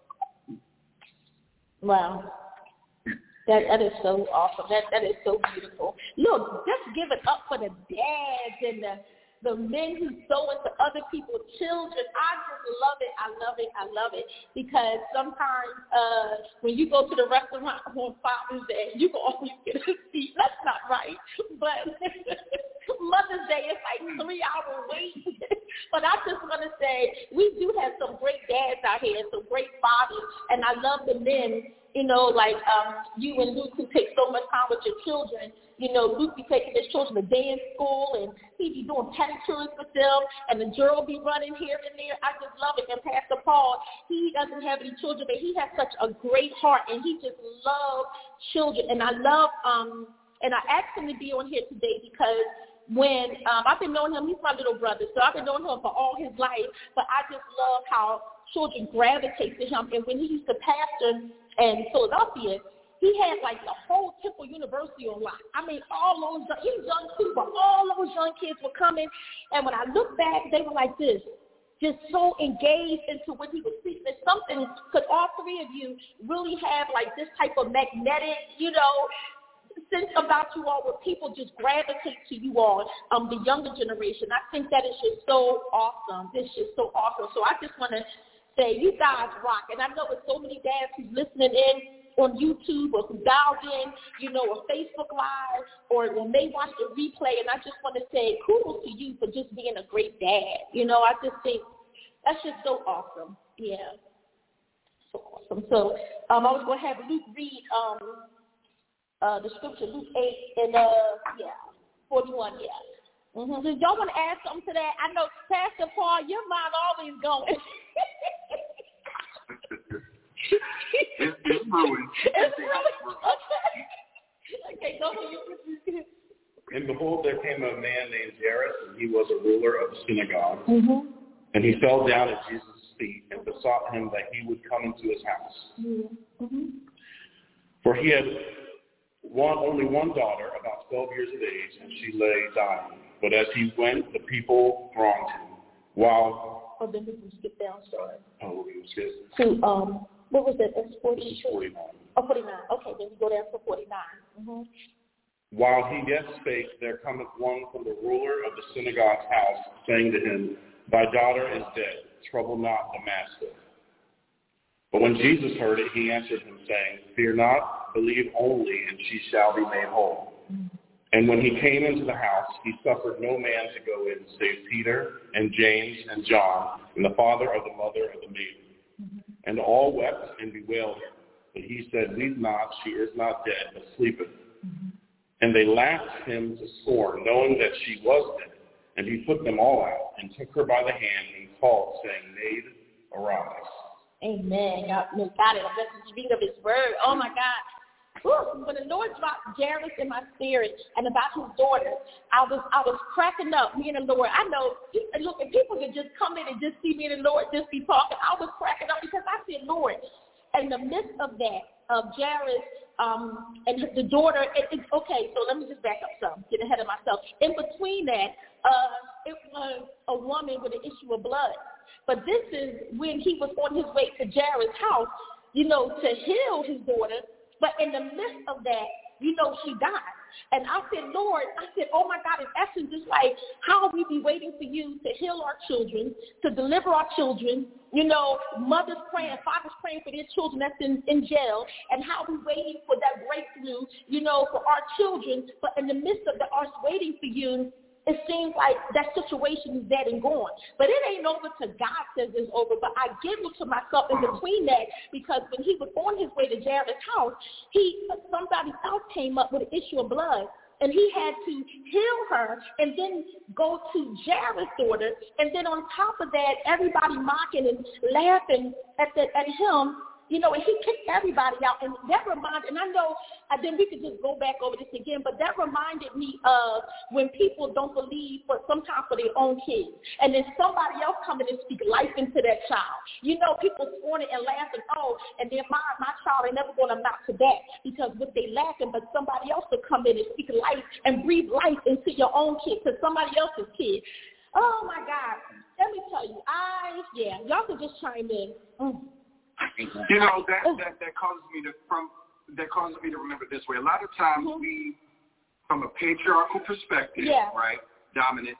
Wow. That that is so awesome. That that is so beautiful. Look, just give it up for the dads and the the men who sow into other people's children. I just love it. I love it. I love it. Because sometimes uh, when you go to the restaurant on Father's Day, you can always get a seat. That's not right. But Mother's Day is like three hour wait. But I just want to say we do have some great dads out here and some great fathers. And I love the men, you know, like um, you and Luke who take so much time with your children. You know, Luke be taking his children to dance school, and he be doing pedicures with them, and the girl be running here and there. I just love it. And Pastor Paul, he doesn't have any children, but he has such a great heart, and he just loves children. And I love, um, and I asked him to be on here today because when um, I've been knowing him, he's my little brother, so I've been knowing him for all his life, but I just love how children gravitate to him. And when he used to pastor in Philadelphia, he had like the whole Temple University on lock. I mean, all those, he was young too, but all those young kids were coming. And when I look back, they were like this, just so engaged into what he was speaking. There's something, because all three of you really have like this type of magnetic, you know, sense about you all where people just gravitate to you all, um, the younger generation. I think that is just so awesome. It's just so awesome. So I just want to say, you guys rock. And I know there's so many dads who's listening in on YouTube or who dialed in, you know, or Facebook Live, or when they watch the replay. And I just want to say kudos to you for just being a great dad. You know, I just think that's just so awesome. Yeah, so awesome. So um, I was going to have Luke read um, uh, the scripture, Luke eight and, uh, yeah, forty-one, yeah. Mm-hmm. So y'all want to add something to that? I know, Pastor Paul, your mind always going. It's, it's ruined. It's ruined. Okay. Okay, go ahead. And behold, there came a man named Jairus, and he was a ruler of the synagogue. Mm-hmm. And he fell down at Jesus' feet and besought him that he would come into his house. Mm-hmm. For he had one, only one daughter, about twelve years of age, and she lay dying. But as he went, the people thronged him. While oh, then we can skip down, sorry. Oh, we can skip. To um. What was that? That's forty. This is forty-nine. Oh, forty-nine. Okay, then we go down to forty-nine. Mm-hmm. While he yet spake, there cometh one from the ruler of the synagogue's house, saying to him, Thy daughter is dead. Trouble not the master. But when Jesus heard it, he answered him, saying, Fear not, believe only, and she shall be made whole. Mm-hmm. And when he came into the house, he suffered no man to go in, save Peter and James and John, and the father of the mother of the maiden. And all wept and bewailed him. But he said, Weep not, she is not dead, but sleepeth. Mm-hmm. And they laughed him to scorn, knowing that she was dead. And he put them all out, and took her by the hand, and called, saying, Maid, arise. Amen. God, God, let's read of his word. Oh, my God. Whew. When the Lord dropped Jairus in my spirit and about his daughter, I was I was cracking up, me and the Lord. I know, look, if people could just come in and just see me and the Lord just be talking, I was cracking up because I said, Lord, in the midst of that, of Jairus um, and the daughter, it, it, okay, so let me just back up some, get ahead of myself. In between that, uh, it was a woman with an issue of blood. But this is when he was on his way to Jairus' house, you know, to heal his daughter. But in the midst of that, you know, she died. And I said, Lord, I said, oh, my God, in essence, it's like, how we be waiting for you to heal our children, to deliver our children, you know, mothers praying, fathers praying for their children that's in, in jail, and how we waiting for that breakthrough, you know, for our children. But in the midst of the, us waiting for you, it seems like that situation is dead and gone. But it ain't over till God says it's over. But I give it to myself in between that, because when he was on his way to Jairus' house, he somebody else came up with an issue of blood. And he had to heal her and then go to Jairus' daughter. And then on top of that, everybody mocking and laughing at, the, at him. You know, and he kicked everybody out. And that reminded, and I know, uh, then we could just go back over this again, but that reminded me of when people don't believe for sometimes for their own kids. And then somebody else coming and speak life into that child. You know, people scorning and laughing, oh, and then my, my child ain't never going to amount to that because what they laughing, but somebody else will come in and speak life and breathe life into your own kid, to somebody else's kid. Oh, my God. Let me tell you, I, yeah, y'all can just chime in. Mm. You know, that, that, that causes me to from that causes me to remember this way. A lot of times mm-hmm. we, from a patriarchal perspective, yeah. right, dominant,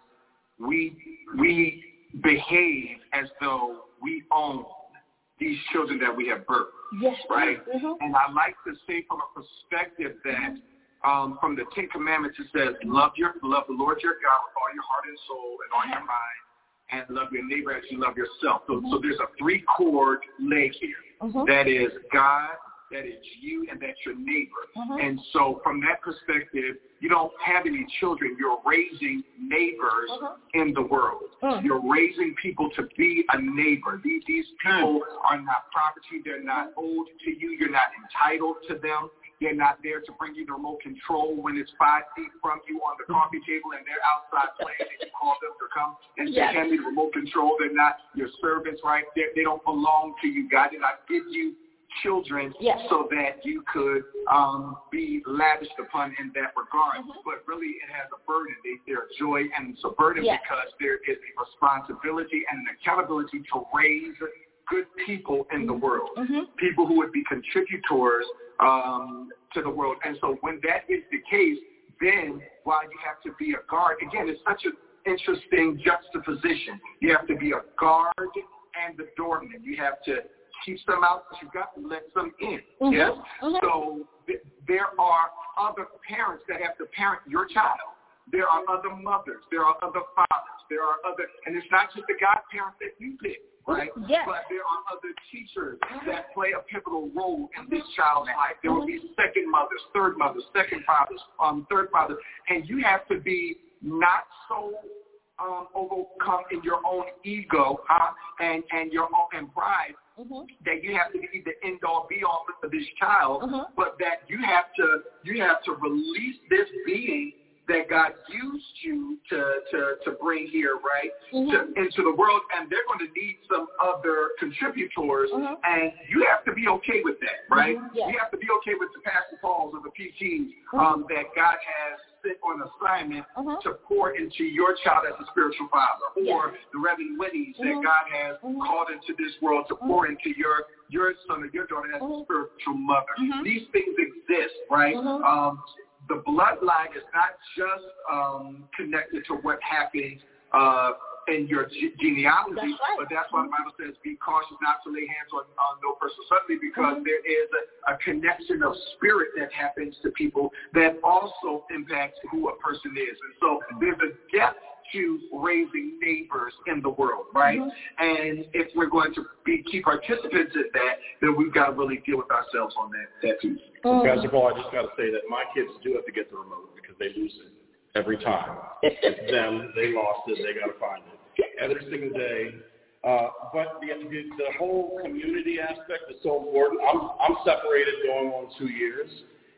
we we behave as though we own these children that we have birthed. Yes. Right? Mm-hmm. And I like to say from a perspective that um, from the Ten Commandments it says, love your love the Lord your God with all your heart and soul and all your mind, and love your neighbor as you love yourself. So, mm-hmm. so there's a three-chord leg here. Mm-hmm. That is God, that is you, and that's your neighbor. Mm-hmm. And so from that perspective, you don't have any children. You're raising neighbors mm-hmm. in the world. Mm-hmm. You're raising people to be a neighbor. These, these people mm-hmm. are not property. They're not owed to you. You're not entitled to them. They're not there to bring you the remote control when it's five feet from you on the coffee table and they're outside playing and you call them to come and say, yes. hand me the remote control. They're not your servants, right? They're, they don't belong to you. God did not give you children yes. so that you could um, be lavished upon in that regard. Mm-hmm. But really it has a burden. They, they're a joy, and it's a burden yes. because there is a responsibility and an accountability to raise good people in the world, mm-hmm. people who would be contributors um, to the world. And so when that is the case, then while you have to be a guard, again, it's such an interesting juxtaposition. You have to be a guard and the doorman. You have to keep them out, but you've got to let them in. Mm-hmm. Yes? Mm-hmm. So th- there are other parents that have to parent your child. There are other mothers. There are other fathers. There are other, and it's not just the godparents that you pick. Right? Yes. But there are other teachers that play a pivotal role in this child's life. There will be second mothers, third mothers, second fathers, um, third fathers. And you have to be not so um, overcome in your own ego uh, and, and your own and pride mm-hmm. that you have to be the end-all, be-all for this child, mm-hmm. but that you have to you have to release this being that God used you to, to, to bring here, right, mm-hmm. to, into the world, and they're going to need some other contributors, mm-hmm. and you have to be okay with that, right? Mm-hmm. Yes. You have to be okay with the Pastor Pauls or the P Ts mm-hmm. um, that God has sent on assignment mm-hmm. to pour into your child as a spiritual father, or yes. the Reverend Winnies mm-hmm. that God has mm-hmm. called into this world to mm-hmm. pour into your your son or your daughter as mm-hmm. a spiritual mother. Mm-hmm. These things exist, right? Mm-hmm. Um, The bloodline is not just um, connected to what happened uh, in your ge- genealogy, that's right. but that's why the Bible says, be cautious not to lay hands on, on no person suddenly, because mm-hmm. there is a, a connection of spirit that happens to people that also impacts who a person is. And so there's a depth to raising neighbors in the world, right? Mm-hmm. And if we're going to be key participants in that, then we've got to really deal with ourselves on that, that piece. Mm-hmm. Pastor Paul, I just got to say that my kids do have to get the remote because they lose it every time. It's them. They lost it. They got to find it every single day. Uh, but the, the the whole community aspect is so important. I'm I'm separated going on two years,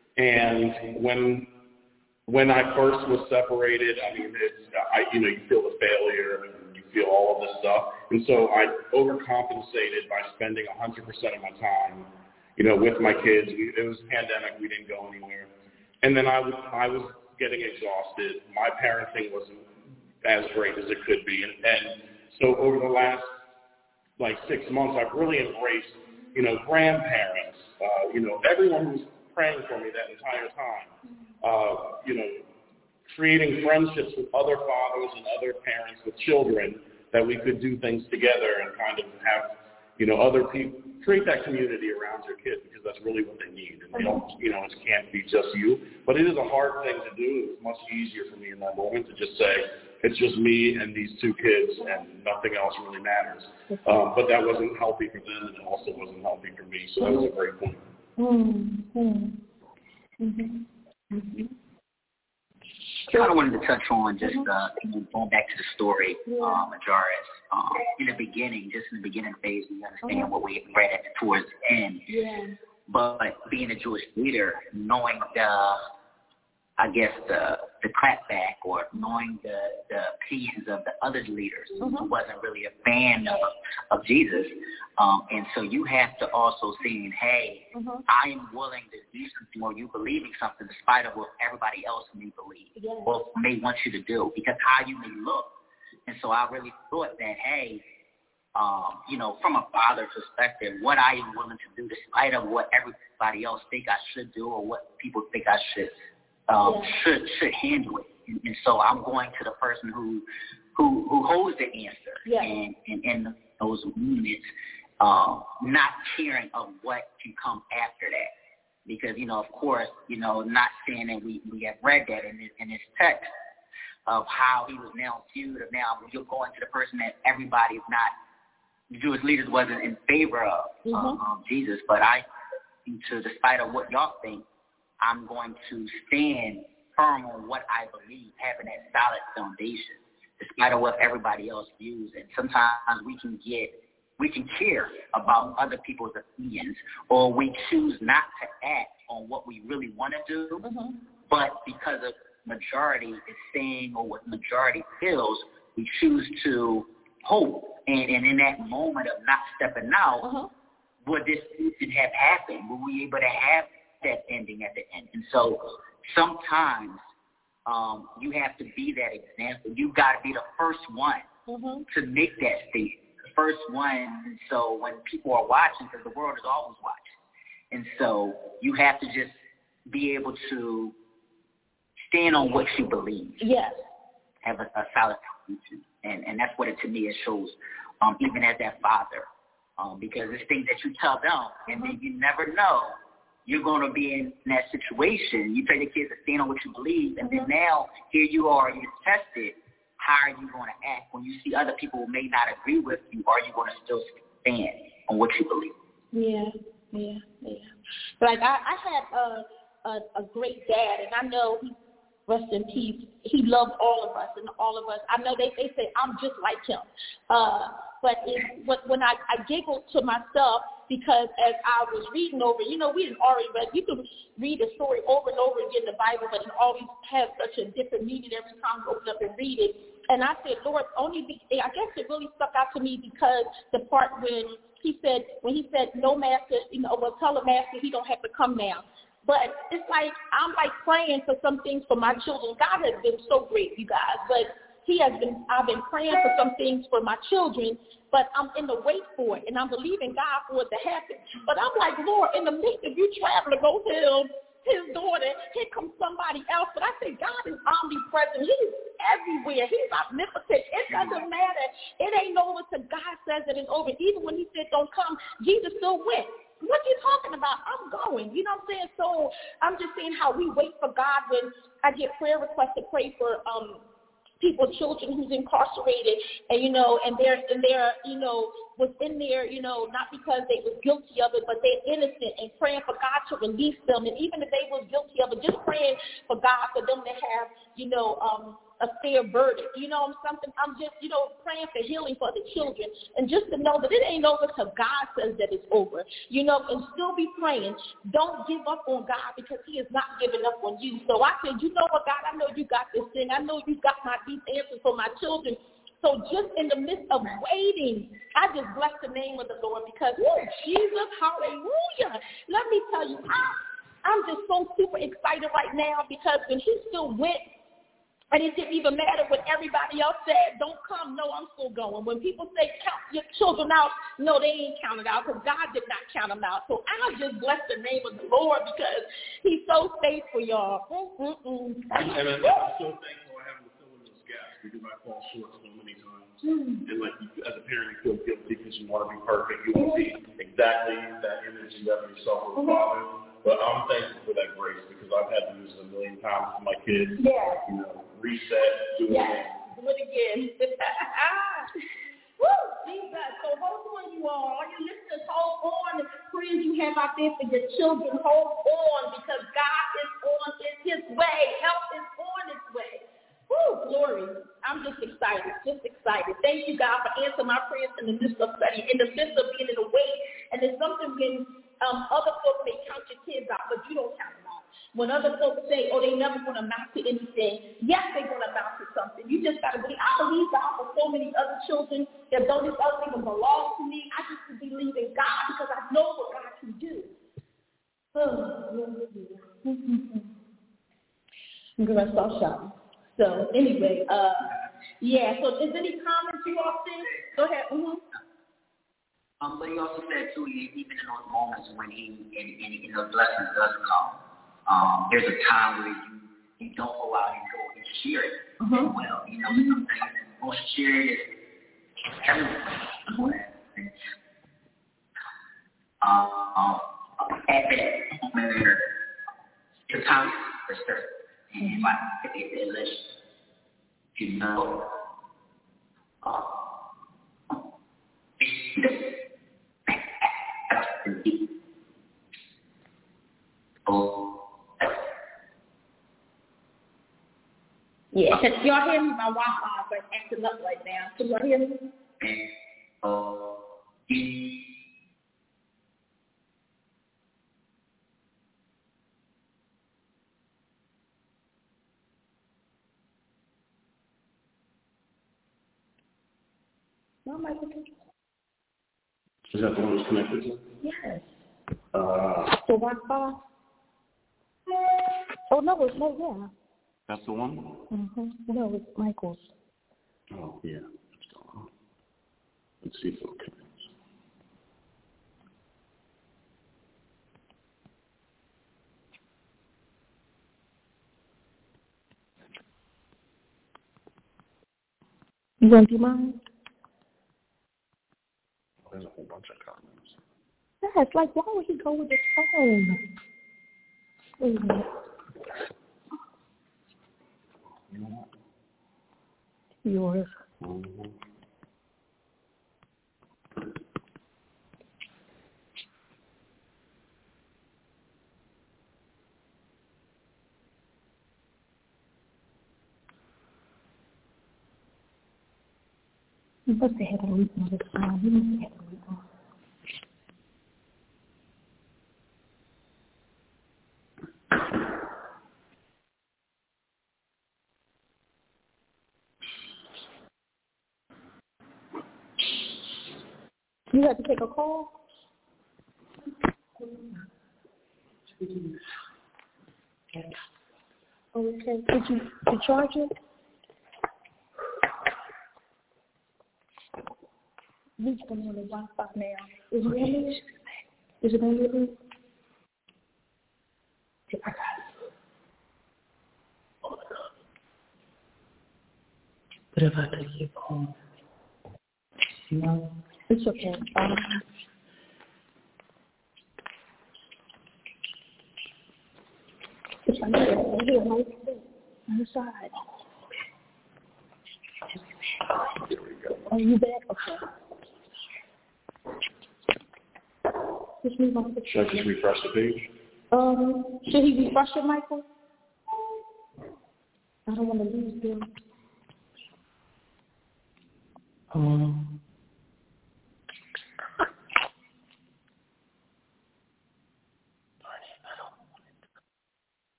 and when when I first was separated, I mean, it's, I you know you feel the failure and you feel all of this stuff, and so I overcompensated by spending one hundred percent of my time, you know, with my kids. We, it was a pandemic. We didn't go anywhere. And then I was, I was getting exhausted. My parenting wasn't as great as it could be. And, and so over the last, like, six months, I've really embraced, you know, grandparents, uh, you know, everyone who's praying for me that entire time. uh, you know, creating friendships with other fathers and other parents with children that we could do things together and kind of have, you know, other people, create that community around your kids, because that's really what they need. And they don't, you know, it can't be just you. But it is a hard thing to do. It's much easier for me in that moment to just say, it's just me and these two kids and nothing else really matters. Um, but that wasn't healthy for them, and it also wasn't healthy for me. So that was a great point. Mm-hmm. Mm-hmm. Mm-hmm. I kind of wanted to touch on just uh, going back to the story, um, Majaris. Um, in the beginning, just in the beginning phase, we understand uh-huh. what we read at towards the end. Yeah. But being a Jewish leader, knowing the, I guess the the clapback, or knowing the the opinions of the other leaders uh-huh. who wasn't really a fan of of Jesus, um, and so you have to also see, hey, uh-huh. I am willing to do something, or you believing something despite of what everybody else may believe yes. or may want you to do, because how you may look. And so I really thought that, hey, um, you know, from a father perspective, what I am willing to do despite of what everybody else think I should do, or what people think I should um, yeah. should should handle it. And, and so I'm going to the person who who, who holds the answer, yeah. and, and in those moments, um, not caring of what can come after that. Because, you know, of course, you know, not saying that we, we have read that in this, in this text, of how he was now viewed, of now you're going to the person that everybody is not, the Jewish leaders wasn't in favor of, mm-hmm. um, um, Jesus. But I, to despite of what y'all think, I'm going to stand firm on what I believe, having that solid foundation, despite of what everybody else views. And sometimes we can get, we can care about other people's opinions, or we choose not to act on what we really want to do, mm-hmm. but because of majority is saying, or what majority feels, we choose to hope. And, and in that moment of not stepping out, uh-huh. would this even have happened? Were we able to have that ending at the end? And so sometimes um, you have to be that example. You got to be the first one mm-hmm. to make that statement. The first one, so when people are watching, because the world is always watching. And so you have to just be able to stand on what you believe. Yes. Have a, a solid foundation. And, and that's what it, to me, it shows, um, even as that father. Um, because it's things that you tell them, and then you never know you're going to be in that situation. You tell your kids to stand on what you believe, and mm-hmm. then now here you are, you're tested. How are you going to act when you see other people who may not agree with you? Are you going to still stand on what you believe? Yeah, yeah, yeah. Like I, I had a, a, a great dad, and I know he, rest in peace, he loved all of us, and all of us, I know they, they say I'm just like him. Uh, but it, when I, I giggled to myself, because as I was reading over, you know, we didn't already read, you can read a story over and over again in the Bible, but it always has such a different meaning every time you open up and read it. And I said, Lord, only be, I guess it really stuck out to me because the part when he said, when he said, no master, you know, well, tell the master he don't have to come now. But it's like, I'm like praying for some things for my children. God has been so great, you guys, but he has been, I've been praying for some things for my children, but I'm in the wait for it, and I'm believing God for it to happen. But I'm like, Lord, in the midst of you traveling to go to his daughter, here comes somebody else. But I say, God is omnipresent. He's everywhere. He's omnipotent. It doesn't matter. It ain't over till God says it is over. Even when he said don't come, Jesus still went. What are you talking about? I'm going. You know what I'm saying? So I'm just saying how we wait for God when I get prayer requests to pray for um people, children who's incarcerated, and you know, and they're and they're you know was in there, you know, not because they was guilty of it, but they're innocent, and praying for God to release them, and even if they was guilty of it, just praying for God for them to have, you know, um, a fair verdict. You know, something. I'm just, you know, praying for healing for the children, and just to know that it ain't over till God says that it's over. You know, and still be praying. Don't give up on God, because he is not giving up on you. So I said, you know what, God, I know you got this thing. I know you got my deep answers for my children. So just in the midst of waiting, I just bless the name of the Lord, because, oh, Jesus, hallelujah. Let me tell you, I, I'm just so super excited right now, because when he still went, And it didn't even matter what everybody else said. Don't come. No, I'm still going. When people say count your children out, no, they ain't counted out because God did not count them out. So I just bless the name of the Lord because he's so faithful, y'all. Mm-mm-mm. And I'm so thankful I have to fill in those gaps because I fall short so many times. Mm. And like you, as a parent, you feel guilty because you want to be perfect. You want to be exactly that image you have yourself with Father. But I'm thankful for that grace because I've had to use it a million times with my kids. Yeah. You know, reset, do it yes. again. Do it again. Woo, Jesus. So hold on, you all. All your listeners, hold on. The prayers you have out there for your children, hold on because God is on his way. Help is on its way. Woo, glory. I'm just excited, just excited. Thank you, God, for answering my prayers in the midst of study, in the midst of being in the wait. And there's something when um, other folks may count your kids out, but you don't count them out. When other folks say, oh, they never going to amount to anything, yes, they're going to amount to something. You just got to believe. I believe God for so many other children that though this other even belongs to me, I just believe in God because I know what God can do. Oh, I'm going to start shouting. So anyway, uh, yeah, so is any comments you all think? Go ahead. Mm-hmm. Um, but he also said, too, even in those moments when he, in, in, in those blessings does come, um, there's a time where you, you don't go out and go and share it mm-hmm. well. You know, sometimes most share it is everyone. Mm-hmm. Um, um, at that moment, the time is certain. And if I, if it lets you know, uh, yeah, can y'all hear me? My Wi-Fi is acting up right now. Can y'all hear me? Oh, No, my computer. Is that the one that's connected to? Yes. Uh, The Wi-Fi? Oh, no, it's no, yeah. That's the one? Mm-hmm. No, it's Michael's. Oh, yeah. Let's go on. Let's see if it'll connect. You want to do mine? Oh, there's a whole bunch of comments. Yeah, it's like, why would he go with his phone? Wait a minute. You know what? Yours. Mm-hmm. You must have had a leak on this phone. You must have had a leak on. You had to take a call? Okay. Did you, you charge it? Reach them on the Wi-Fi now. Is it on there? Is it on there? I got it. Oh, my God. What if I take your phone? No. It's okay. Um, it's right here. Right here, right there. On the side. There we go. Are you back? Okay. Just move on. Should I just refresh the page? Um, should he refresh it, Michael? I don't want to lose them. Um.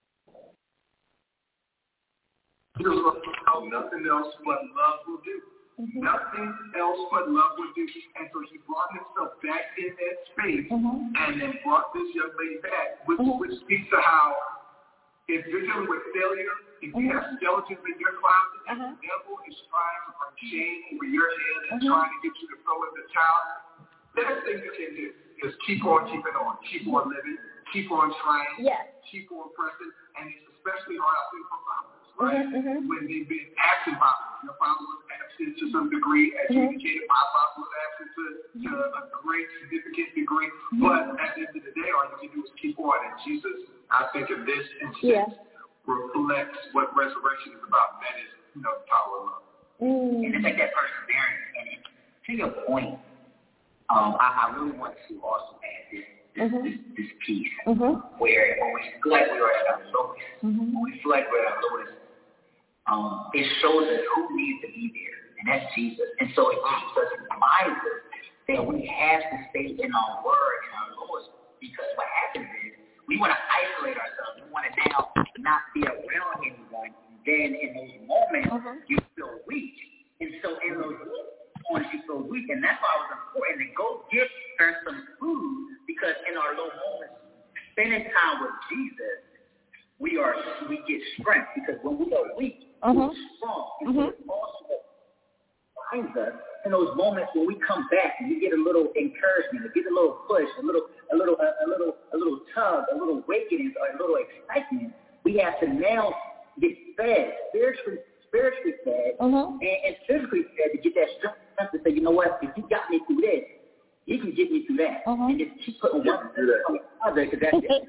Oh, nothing else but love will do. Mm-hmm. Nothing else but love would do. And so he brought himself back in that space mm-hmm. and then brought this young lady back, which, mm-hmm. which speaks to how if you're dealing with failure, if you mm-hmm. have skeletons in your closet, and uh-huh. the devil is trying to bring shame over your head and mm-hmm. trying to get you to throw in the towel, the best thing you can do is keep on keeping on, keep on living, keep on trying, yes. keep on pressing, and it's especially hard, I think, for fathers. Right? Mm-hmm. When they've been absent fathers. Your father was absent to some degree, as mm-hmm. you indicated. My father was absent to, to a great, significant degree. Mm-hmm. But at the end of the day, all you can do is keep on. And Jesus, I think in this instance, yeah. reflects what resurrection is about. And that is, you know, the power of love. Mm-hmm. And it's like that perseverance. And to your point, um, I, I really want to also add this. This, mm-hmm. this, this piece mm-hmm. where when we feel like we are at our lowest, mm-hmm. when we feel like we're at our lowest, um, it shows us who needs to be there, and that's Jesus. And so it keeps us reminded that we have to stay in our word and our lowest, because what happens is we want to isolate ourselves. We want to now not be around anyone. Then in those moments, mm-hmm. you feel weak. And so in those moments, you feel weak, and that's why it was important to go get her some food. Because in our low moments, spending time with Jesus, we are we get strength. Because when we are weak, uh-huh. we're strong. And uh-huh. so it also finds us in those moments when we come back and we get a little encouragement, we get a little push, a little, a little, a, a little, a little tug, a little awakening, or a little excitement. We have to now get fed, spiritually, spiritually fed, uh-huh. and, and physically fed to get that strength to say, you know what? If you got me through this, you can get me through that. Uh-huh. And just keep putting one thing on the other, because that's it.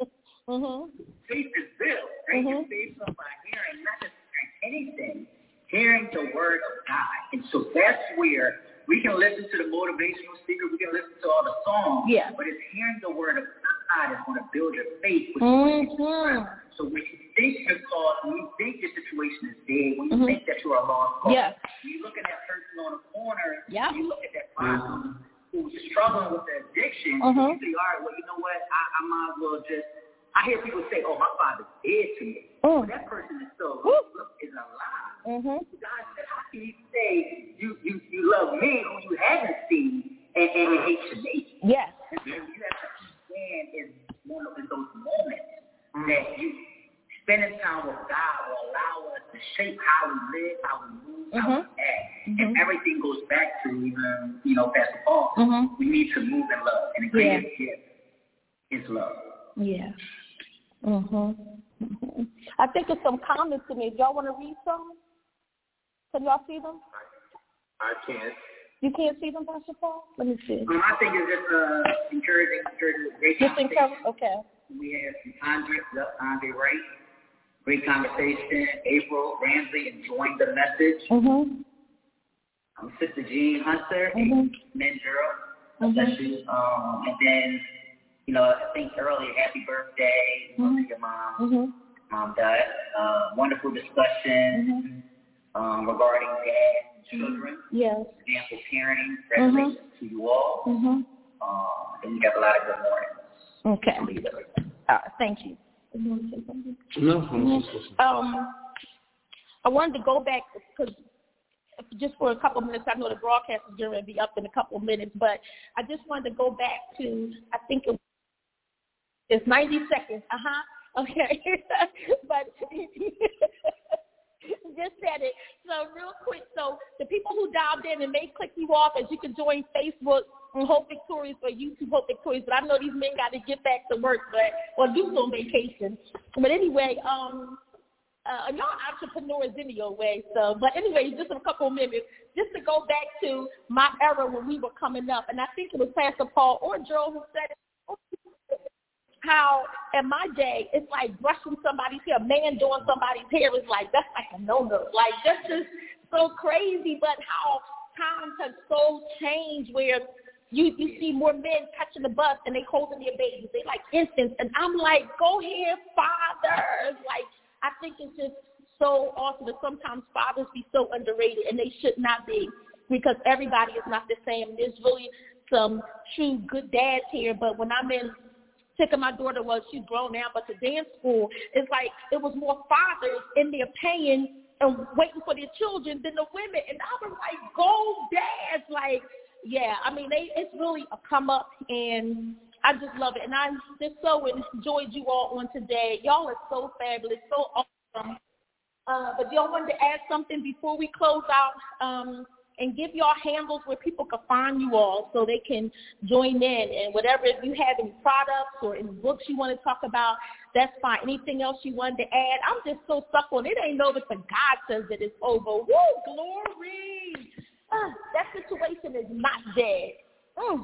Mm-hmm. Faith is built, right? Mm-hmm. It's based on by hearing, not just anything, hearing the word of God. And so that's where we can listen to the motivational speaker, we can listen to all the songs, yeah. but it's hearing the word of God is going to build your faith. Which mm-hmm. So when you think your cause, when you think your situation is dead, when you mm-hmm. think that you are lost, yeah. when you look at that person on the corner, yeah. you look at that person mm-hmm. who's struggling with the addiction, uh-huh. you say, all right, well, you know what, I, I might as well just, I hear people say, oh, my father's dead to me. Oh. But that person is still, look, is alive. Mm-hmm. God said, how can you say you, you, you love me who you haven't seen and, and you hate your neighbor? Yes. And so you have to understand in one of those moments mm-hmm. that you spending time with God will allow us to shape how we live, how we move, mm-hmm. how we act. Mm-hmm. And everything goes back to, um, you know, Pastor Paul. Mm-hmm. We need to move in love. And the greatest gift is love. Yeah. Mm-hmm. mm-hmm. I think there's some comments to me. Do y'all want to read some? Can y'all see them? I can't. You can't see them, Pastor Paul? Let me see. Um, I think it's just uh, encouraging, encouraging, great just encouraging. Okay. We have Andre, Andre Wright. Great conversation. April Ramsey enjoying the message. Mm-hmm. Um, Sister Jean Hunter, mm-hmm. Mandura, mm-hmm. um, and then, you know, I think earlier, happy birthday mm-hmm. to your mom. Mm-hmm. Mom died. Uh, wonderful discussion mm-hmm. um, regarding dad and children. Yes. Example parenting. Congratulations mm-hmm. to you all. Mm-hmm. Uh, and we have a lot of good mornings. Okay. Uh, thank you. No, I'm just listening. Um, I wanted to go back because just for a couple of minutes, I know the broadcast is going to be up in a couple of minutes, but I just wanted to go back to, I think it, it's ninety seconds. Uh-huh. Okay. But just said it. So real quick, so the people who dialed in and may click you off, as you can join Facebook and Hope Victorious or YouTube Hope Victorious, but I know these men got to get back to work, but or do some vacation. But anyway, um, uh, y'all entrepreneurs in your way. So, but anyway, just in a couple of minutes, just to go back to my era when we were coming up, and I think it was Pastor Paul or Joe who said it. How in my day it's like brushing somebody's hair, a man doing somebody's hair is like that's like a no-no. Like that's just so crazy. But how times have so changed where you you see more men touching the bus and they holding their babies. They like infants, and I'm like, go ahead, fathers. Like I think it's just so awesome that sometimes fathers be so underrated, and they should not be because everybody is not the same. There's really some true good dads here, but when I'm in taking my daughter, well, she's grown now, but to dance school, it's like it was more fathers in there paying and waiting for their children than the women. And I was like, go dads. Like, yeah, I mean, they, it's really a come up, and I just love it. And I just so enjoyed you all on today. Y'all are so fabulous, so awesome. Uh, but y'all wanted to add something before we close out, um, and give y'all handles where people can find you all so they can join in. And whatever, if you have any products or any books you want to talk about, that's fine. Anything else you wanted to add? I'm just so stuck on it. It ain't over till God says that it's over. Woo, glory. Uh, that situation is not dead. Mm.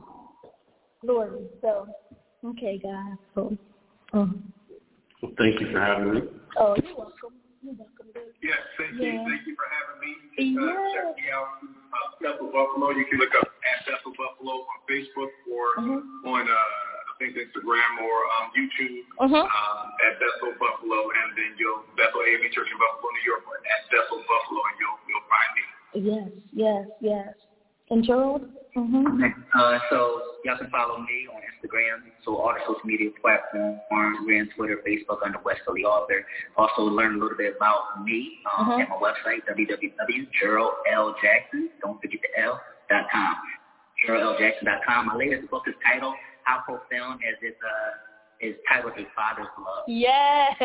Glory. So, okay, guys. So, um. Well, thank you for having me. Oh, you're welcome. You're welcome. Yes, thank you. Yeah. Thank you for having me. Uh, Yeah. Check me out, uh, Bethel Buffalo. You can look up at Bethel Buffalo on Facebook or Mm-hmm. on, uh, I think, Instagram or um, YouTube Mm-hmm. um, at Bethel Buffalo, and then you'll Bethel A M E Church in Buffalo, New York, or at Bethel Buffalo, and you'll you'll find me. Yes, yes, yes. And Gerald? Mm-hmm. Uh, so y'all can follow me on Instagram. So all the social media platforms, Instagram, Twitter, Facebook under West Philly Author. Also learn a little bit about me um, Mm-hmm. at my website, w w w dot gerald l jackson, don't forget the L, dot com. gerald l jackson dot com. My latest book is titled How Profound As It uh, is titled A Father's Love. Yes.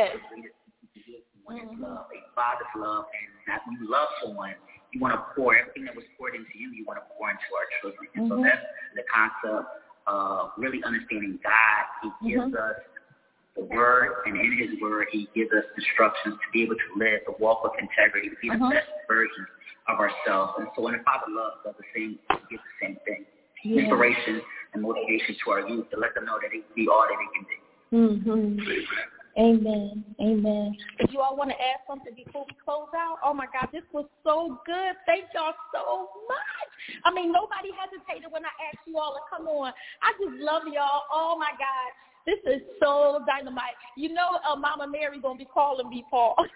When it's love, a father's love, and that when you love someone, you want to pour everything that was poured into you, you want to pour into our children. And Mm-hmm. so that's the concept of really understanding God. He gives Mm-hmm. us the word, and in his word, he gives us instructions to be able to live, to walk with integrity, to be Mm-hmm. the best version of ourselves. And so when the Father loves does the same, he gives the same thing. Yeah. Inspiration and motivation to our youth to let them know that they can be all that they can be. Mm-hmm. Amen. Amen. Amen. If you all want to add something before we close out, oh my God, this was so good. Thank y'all so much. I mean, nobody hesitated when I asked you all to come on. I just love y'all. Oh my God, this is so dynamite. You know, uh, Mama Mary gonna be calling me, Paul. So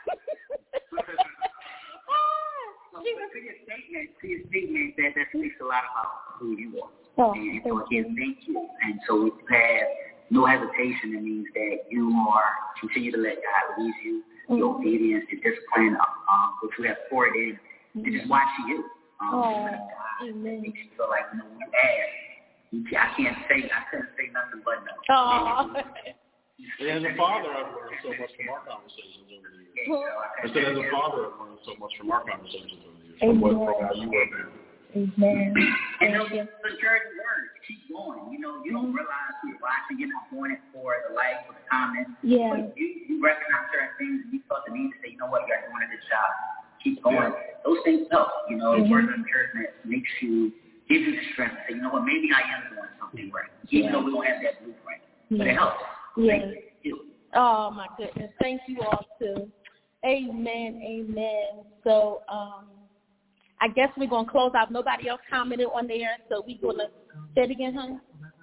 to your statement, to your statement, that, that speaks a lot about who you are. Oh, and thank so again, thank you. And so if you have no hesitation, it means that you are continue to let God lead you, Mm-hmm. your obedience, your discipline, um, which you have poured in, Mm-hmm. and just watching you. Um, Oh, God, amen. it makes you feel like, you know, when you ask, you, I can't say, I couldn't say nothing but no. Oh. And as a father, I've learned so much from our conversations over the years. I said, as a father, I've learned so much from our conversations over the years. From what, from how you were there. Amen. And those encouraging words, keep going. You know, you don't realize you're watching, you're not doing it for the likes or the comments. Yeah. But you, you recognize certain things and you felt the need to say, you know what, you're doing a good job. Keep going. Yeah. Those things help. You know, mm-hmm. words of encouragement makes you, gives you the strength to say, you know what, maybe I am doing something right. Even yeah. though we don't have that blueprint. Yeah. But it helps. Yeah. Thank you. Oh, my goodness. Thank you all, too. Amen. Amen. So, um, I guess we're going to close out. Nobody else commented on there, so we're going to say it again, honey.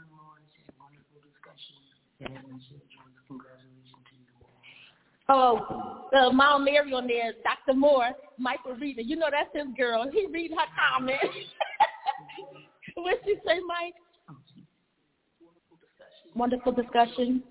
Oh, uh, Mom Mary on there, Doctor Moore, Michael Reader. You know that's his girl. He read her comment. What'd she say, Mike? Wonderful discussion.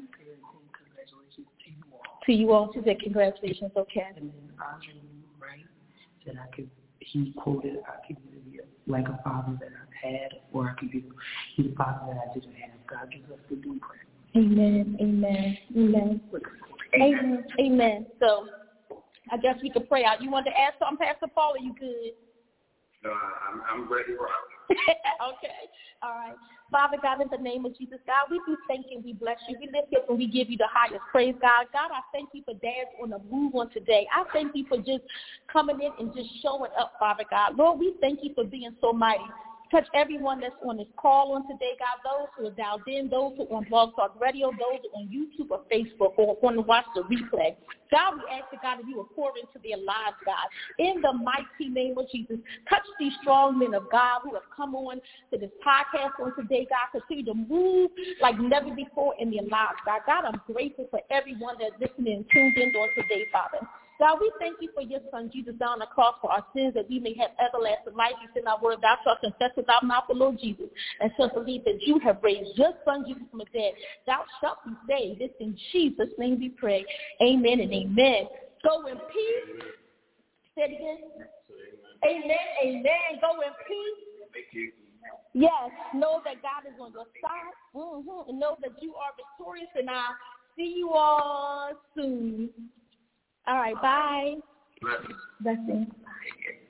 To you all. She said congratulations. Okay. And then Andre, right, said I could, he quoted, I could either be like a father that I've had, or I could be the father that I didn't have. God gives us the blueprint. Amen, amen, amen. Amen, amen. So I guess we could pray out. You want to add something, Pastor Paul, or you good? No, I'm, I'm ready to rock. Okay. All right. Father God, in the name of Jesus, God, we do thank you. We bless you. We lift you up and we give you the highest praise, God. God, I thank you for dads on the move on today. I thank you for just coming in and just showing up, Father God. Lord, we thank you for being so mighty. Touch everyone that's on this call on today, God, those who are dialed in, those who are on Blog Talk Radio, those who are on YouTube or Facebook or want to watch the replay. God, we ask that, God, that you will pour into their lives, God. In the mighty name of Jesus, touch these strong men of God who have come on to this podcast on today, God. Continue to move like never before in their lives, God. God, I'm grateful for everyone that's listening and tuned in on today, Father. God, we thank you for your son, Jesus, down the cross for our sins, that we may have everlasting life. You said in our word, thou shalt confess with our mouth the Lord Jesus, and shalt believe that you have raised your son, Jesus, from the dead. Thou shalt be saved. This in Jesus' name we pray. Amen and amen. Go in peace. Say it again. Amen, amen. Go in peace. Yes, know that God is on your side. Mm-hmm. And know that you are victorious. And I'll see you all soon. All right, bye. Blessings. Blessings. Bye.